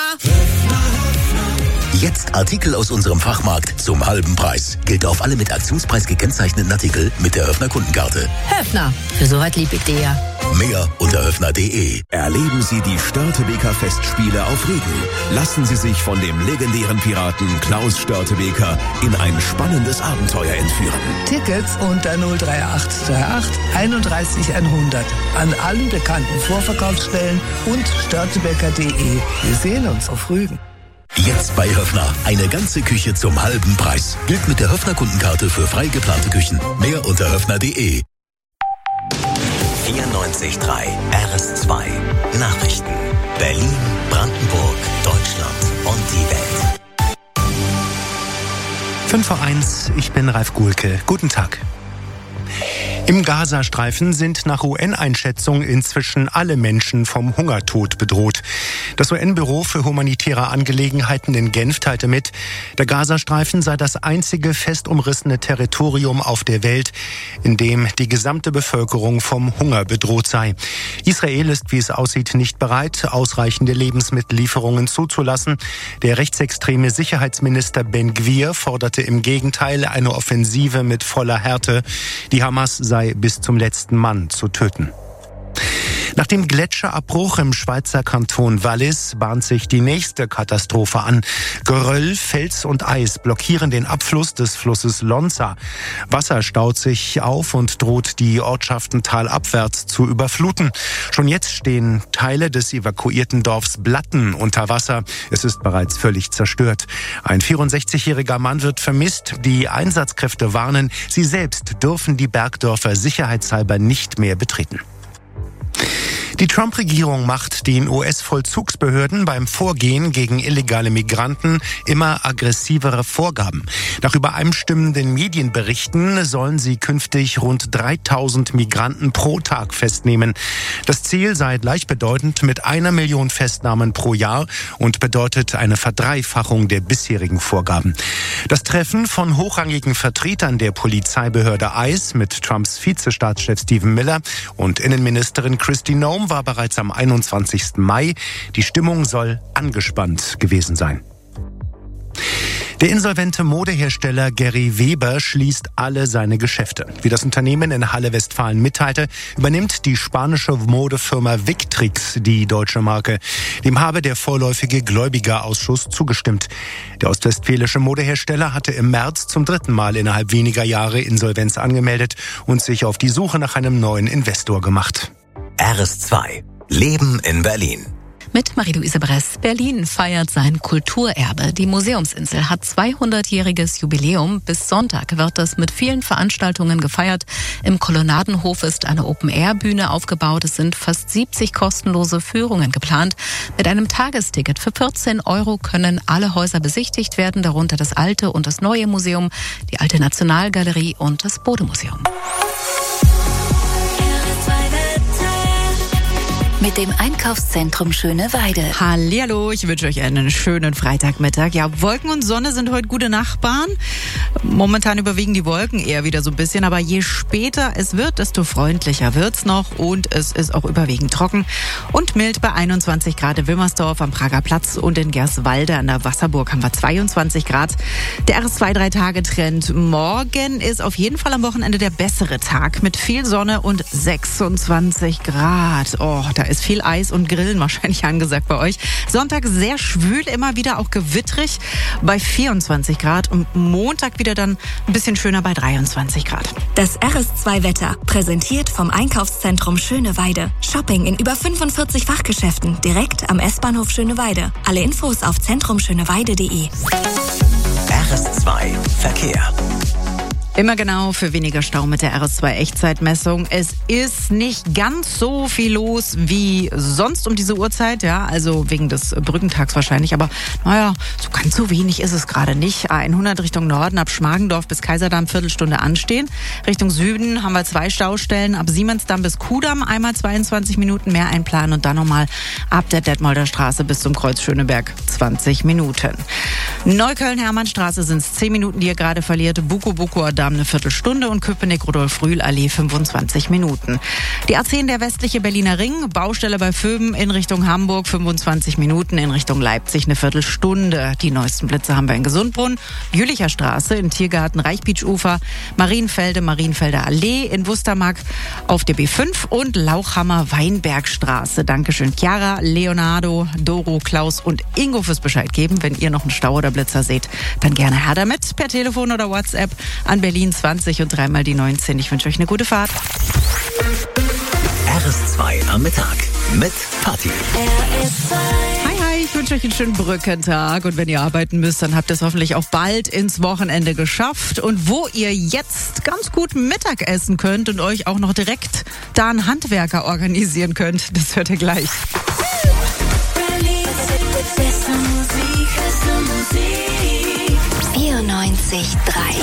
Speaker 16: Jetzt Artikel aus unserem Fachmarkt zum halben Preis. Gilt auf alle mit Aktionspreis gekennzeichneten Artikel mit der Höfner Kundenkarte.
Speaker 11: Höfner, für so was lieb ich dir ja.
Speaker 16: Mehr unter höfner punkt de.
Speaker 26: Erleben Sie die Störtebeker Festspiele auf Rügen. Lassen Sie sich von dem legendären Piraten Klaus Störtebeker in ein spannendes Abenteuer entführen.
Speaker 17: Tickets unter null drei acht drei acht einunddreißig hundert an allen bekannten Vorverkaufsstellen und störtebeker punkt de. Wir sehen uns auf Rügen.
Speaker 16: Jetzt bei Höfner. Eine ganze Küche zum halben Preis. Gilt mit der Höfner Kundenkarte für frei geplante Küchen. Mehr unter höfner punkt de.
Speaker 4: vierundneunzig Komma drei R S zwei. Nachrichten. Berlin, Brandenburg, Deutschland und die Welt.
Speaker 18: fünf vor eins, ich bin Ralf Guhlke. Guten Tag. Im Gazastreifen sind nach U N-Einschätzung inzwischen alle Menschen vom Hungertod bedroht. Das U N-Büro für humanitäre Angelegenheiten in Genf teilte mit, der Gazastreifen sei das einzige fest umrissene Territorium auf der Welt, in dem die gesamte Bevölkerung vom Hunger bedroht sei. Israel ist, wie es aussieht, nicht bereit, ausreichende Lebensmittellieferungen zuzulassen. Der rechtsextreme Sicherheitsminister Ben Gvir forderte im Gegenteil eine Offensive mit voller Härte. Die Hamas sei bis zum letzten Mann zu töten. Nach dem Gletscherabbruch im Schweizer Kanton Wallis bahnt sich die nächste Katastrophe an. Geröll, Fels und Eis blockieren den Abfluss des Flusses Lonza. Wasser staut sich auf und droht die Ortschaften talabwärts zu überfluten. Schon jetzt stehen Teile des evakuierten Dorfs Blatten unter Wasser. Es ist bereits völlig zerstört. Ein vierundsechzigjähriger Mann wird vermisst. Die Einsatzkräfte warnen, sie selbst dürfen die Bergdörfer sicherheitshalber nicht mehr betreten. Die Trump-Regierung macht den U S-Vollzugsbehörden beim Vorgehen gegen illegale Migranten immer aggressivere Vorgaben. Nach übereinstimmenden Medienberichten sollen sie künftig rund dreitausend Migranten pro Tag festnehmen. Das Ziel sei gleichbedeutend mit einer Million Festnahmen pro Jahr und bedeutet eine Verdreifachung der bisherigen Vorgaben. Das Treffen von hochrangigen Vertretern der Polizeibehörde ICE mit Trumps Vizestaatschef Stephen Miller und Innenministerin Kristi Noem war bereits am einundzwanzigsten Mai. Die Stimmung soll angespannt gewesen sein. Der insolvente Modehersteller Gary Weber schließt alle seine Geschäfte. Wie das Unternehmen in Halle-Westfalen mitteilte, übernimmt die spanische Modefirma Victrix die deutsche Marke. Dem habe der vorläufige Gläubigerausschuss zugestimmt. Der ostwestfälische Modehersteller hatte im März zum dritten Mal innerhalb weniger Jahre Insolvenz angemeldet und sich auf die Suche nach einem neuen Investor gemacht.
Speaker 4: R S zwei. Leben in Berlin.
Speaker 5: Mit Marie-Louise Bress. Berlin feiert sein Kulturerbe. Die Museumsinsel hat zweihundertjähriges Jubiläum. Bis Sonntag wird es mit vielen Veranstaltungen gefeiert. Im Kolonnadenhof ist eine Open-Air-Bühne aufgebaut. Es sind fast siebzig kostenlose Führungen geplant. Mit einem Tagesticket für vierzehn Euro können alle Häuser besichtigt werden, darunter das alte und das neue Museum, die alte Nationalgalerie und das Bode-Museum.
Speaker 2: Mit dem Einkaufszentrum Schöneweide.
Speaker 10: Hallihallo, ich wünsche euch einen schönen Freitagmittag. Ja, Wolken und Sonne sind heute gute Nachbarn. Momentan überwiegen die Wolken eher wieder so ein bisschen, aber je später es wird, desto freundlicher wird's noch und es ist auch überwiegend trocken und mild bei einundzwanzig Grad in Wilmersdorf am Prager Platz und in Gerswalde an der Wasserburg haben wir zweiundzwanzig Grad. Der R S zwei drei Tage Trend morgen ist auf jeden Fall am Wochenende der bessere Tag mit viel Sonne und sechsundzwanzig Grad. Oh, da ist viel Eis und Grillen wahrscheinlich angesagt bei euch. Sonntag sehr schwül, immer wieder auch gewittrig bei vierundzwanzig Grad und Montag wieder dann ein bisschen schöner bei dreiundzwanzig Grad.
Speaker 6: Das R S zwei Wetter, präsentiert vom Einkaufszentrum Schöneweide. Shopping in über fünfundvierzig Fachgeschäften, direkt am S-Bahnhof Schöneweide. Alle Infos auf zentrumschöneweide punkt de.
Speaker 4: R S zwei Verkehr.
Speaker 10: Immer genau für weniger Stau mit der R S zwei Echtzeitmessung. Es ist nicht ganz so viel los wie sonst um diese Uhrzeit, ja, also wegen des Brückentags wahrscheinlich, aber naja, so ganz so wenig ist es gerade nicht. A hundert Richtung Norden ab Schmargendorf bis Kaiserdamm Viertelstunde anstehen. Richtung Süden haben wir zwei Staustellen, ab Siemensdamm bis Kudamm einmal zweiundzwanzig Minuten mehr einplanen und dann nochmal ab der Detmolder Straße bis zum Kreuz Schöneberg zwanzig Minuten. Neukölln-Hermannstraße sind es zehn Minuten, die ihr gerade verliert. Buko-Buko eine Viertelstunde und Köpenick-Rudolf-Rühl-Allee fünfundzwanzig Minuten. Die A zehn, der westliche Berliner Ring, Baustelle bei Föben in Richtung Hamburg fünfundzwanzig Minuten, in Richtung Leipzig eine Viertelstunde. Die neuesten Blitze haben wir in Gesundbrunn, Jülicher Straße, in Tiergarten, Reichbeachufer, Marienfelde, Marienfelder Allee, in Wustermark auf der B fünf und Lauchhammer Weinbergstraße. Dankeschön Chiara, Leonardo, Doro, Klaus und Ingo fürs Bescheid geben. Wenn ihr noch einen Stau oder Blitzer seht, dann gerne her damit per Telefon oder WhatsApp an Berlin zwanzig und dreimal die neunzehn. Ich wünsche euch eine gute Fahrt.
Speaker 4: R S zwei am Mittag mit Party.
Speaker 10: Hi, hi, ich wünsche euch einen schönen Brückentag und wenn ihr arbeiten müsst, dann habt ihr es hoffentlich auch bald ins Wochenende geschafft und wo ihr jetzt ganz gut Mittag essen könnt und euch auch noch direkt da einen Handwerker organisieren könnt, das hört ihr gleich.
Speaker 2: vierundneunzig Komma drei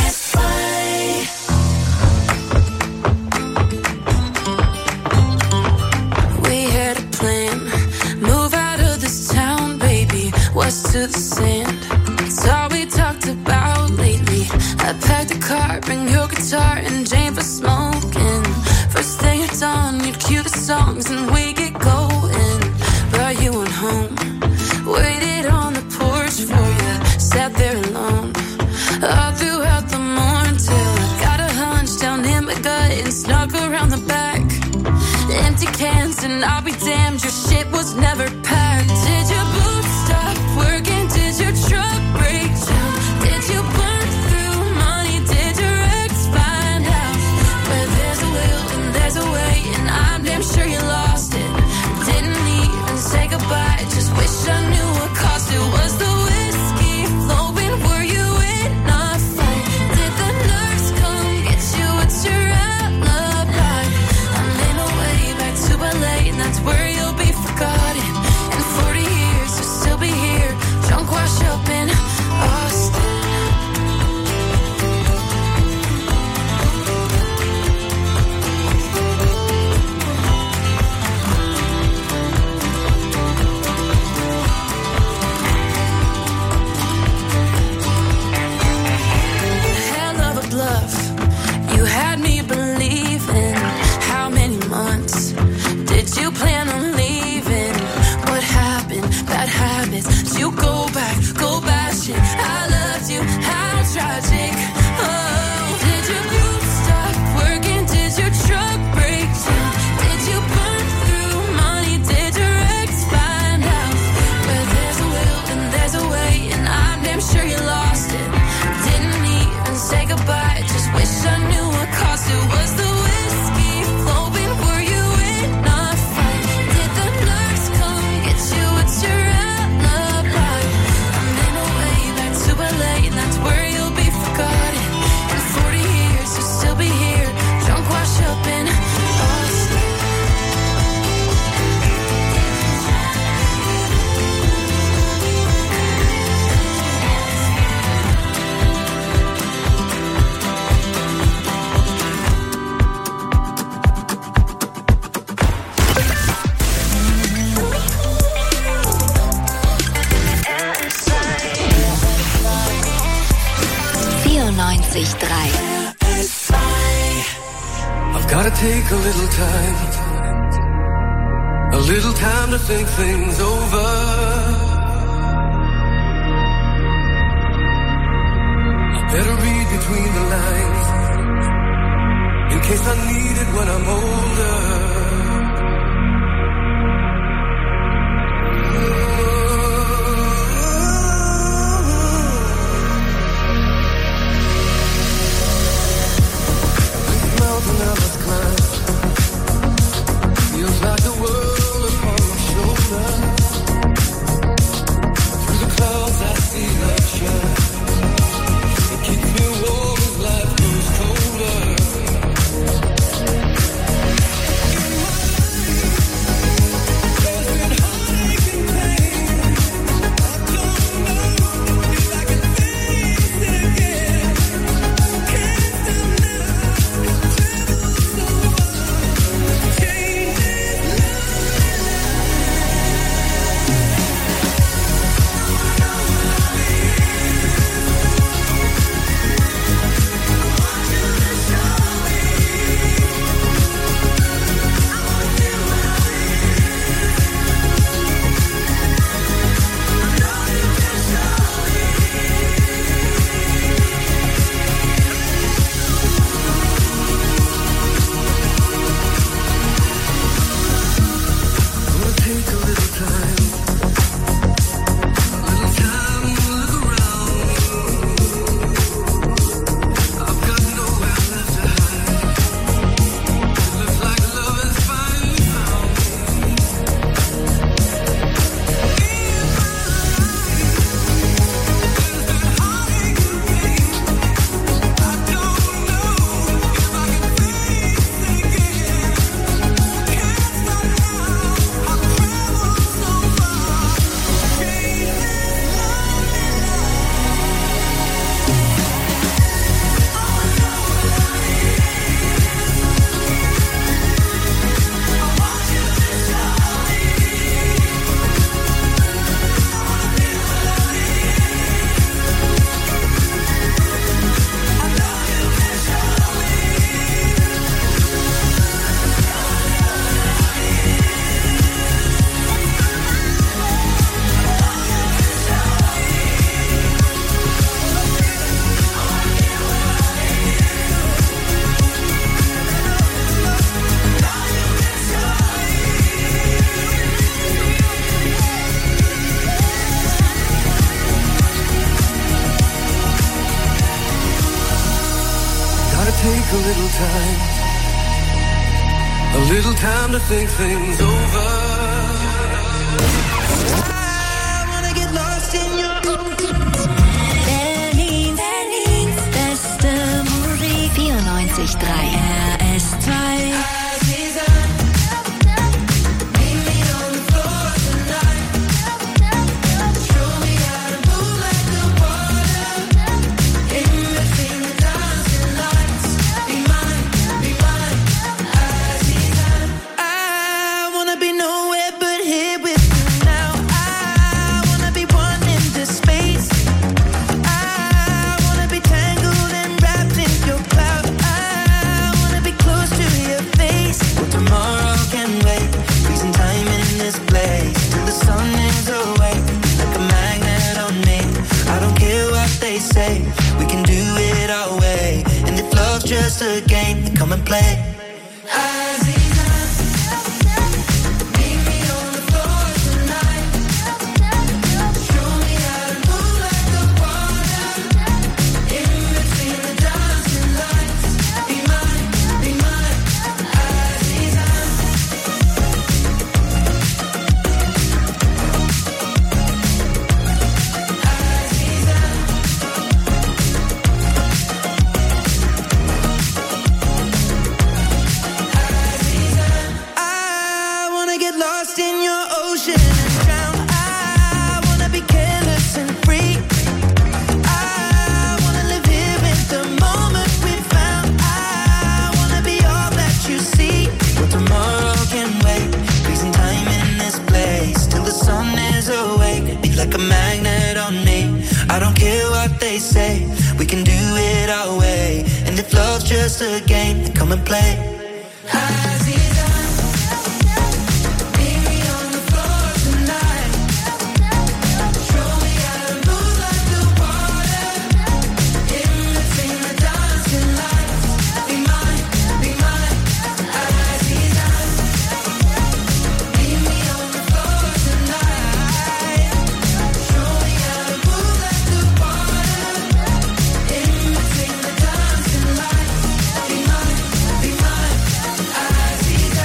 Speaker 3: to the sand. It's all we talked about lately. I packed a car, bring your guitar and Jane for smoking. First thing at dawn, you'd cue the songs and we get going. Brought you on home, waited on the porch for you, sat there alone. All throughout the morning till I got a hunch down in my gut and snuck around the back. Empty cans and I'll be damned, your shit was never packed. Did your boots stop working? Did your truck break down? Did you burn through money? Did your ex find out? Where there's a will and there's a way, and I'm damn sure you lost it. Didn't even say goodbye, just wish I knew what cost it. Was the whiskey flowing? Were you in a fight? Did the nurse come get you? What's your alibi? I'm in a way back to L A, and that's where you'll be forgotten. In forty years
Speaker 2: vierundneunzig Komma drei.
Speaker 1: I've gotta take a little time, a little time to think things over. I better read between the lines, in case I need it when I'm older. take a little time, a little time to think things over. I wanna get lost in your
Speaker 2: Berlin, Berlins beste Musik. vierundneunzig Komma drei R S zwei.
Speaker 1: We can do it our way, and if love's just a game, then come and play. We can do it our way. And if love's just a game, then come and play. Aziza, meet me on the floor tonight. Show me how to move like the water. In between the dancing lights. Be mine, be mine. Aziza, meet me on the floor tonight. Show me how to move like the water. In between the dancing lights. Be mine, be mine. Aziza.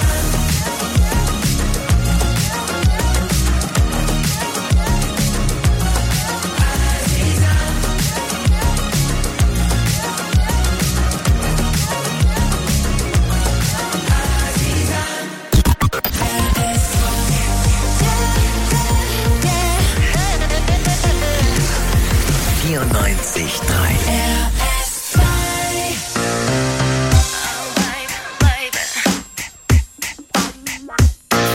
Speaker 4: vierundneunzig Komma drei.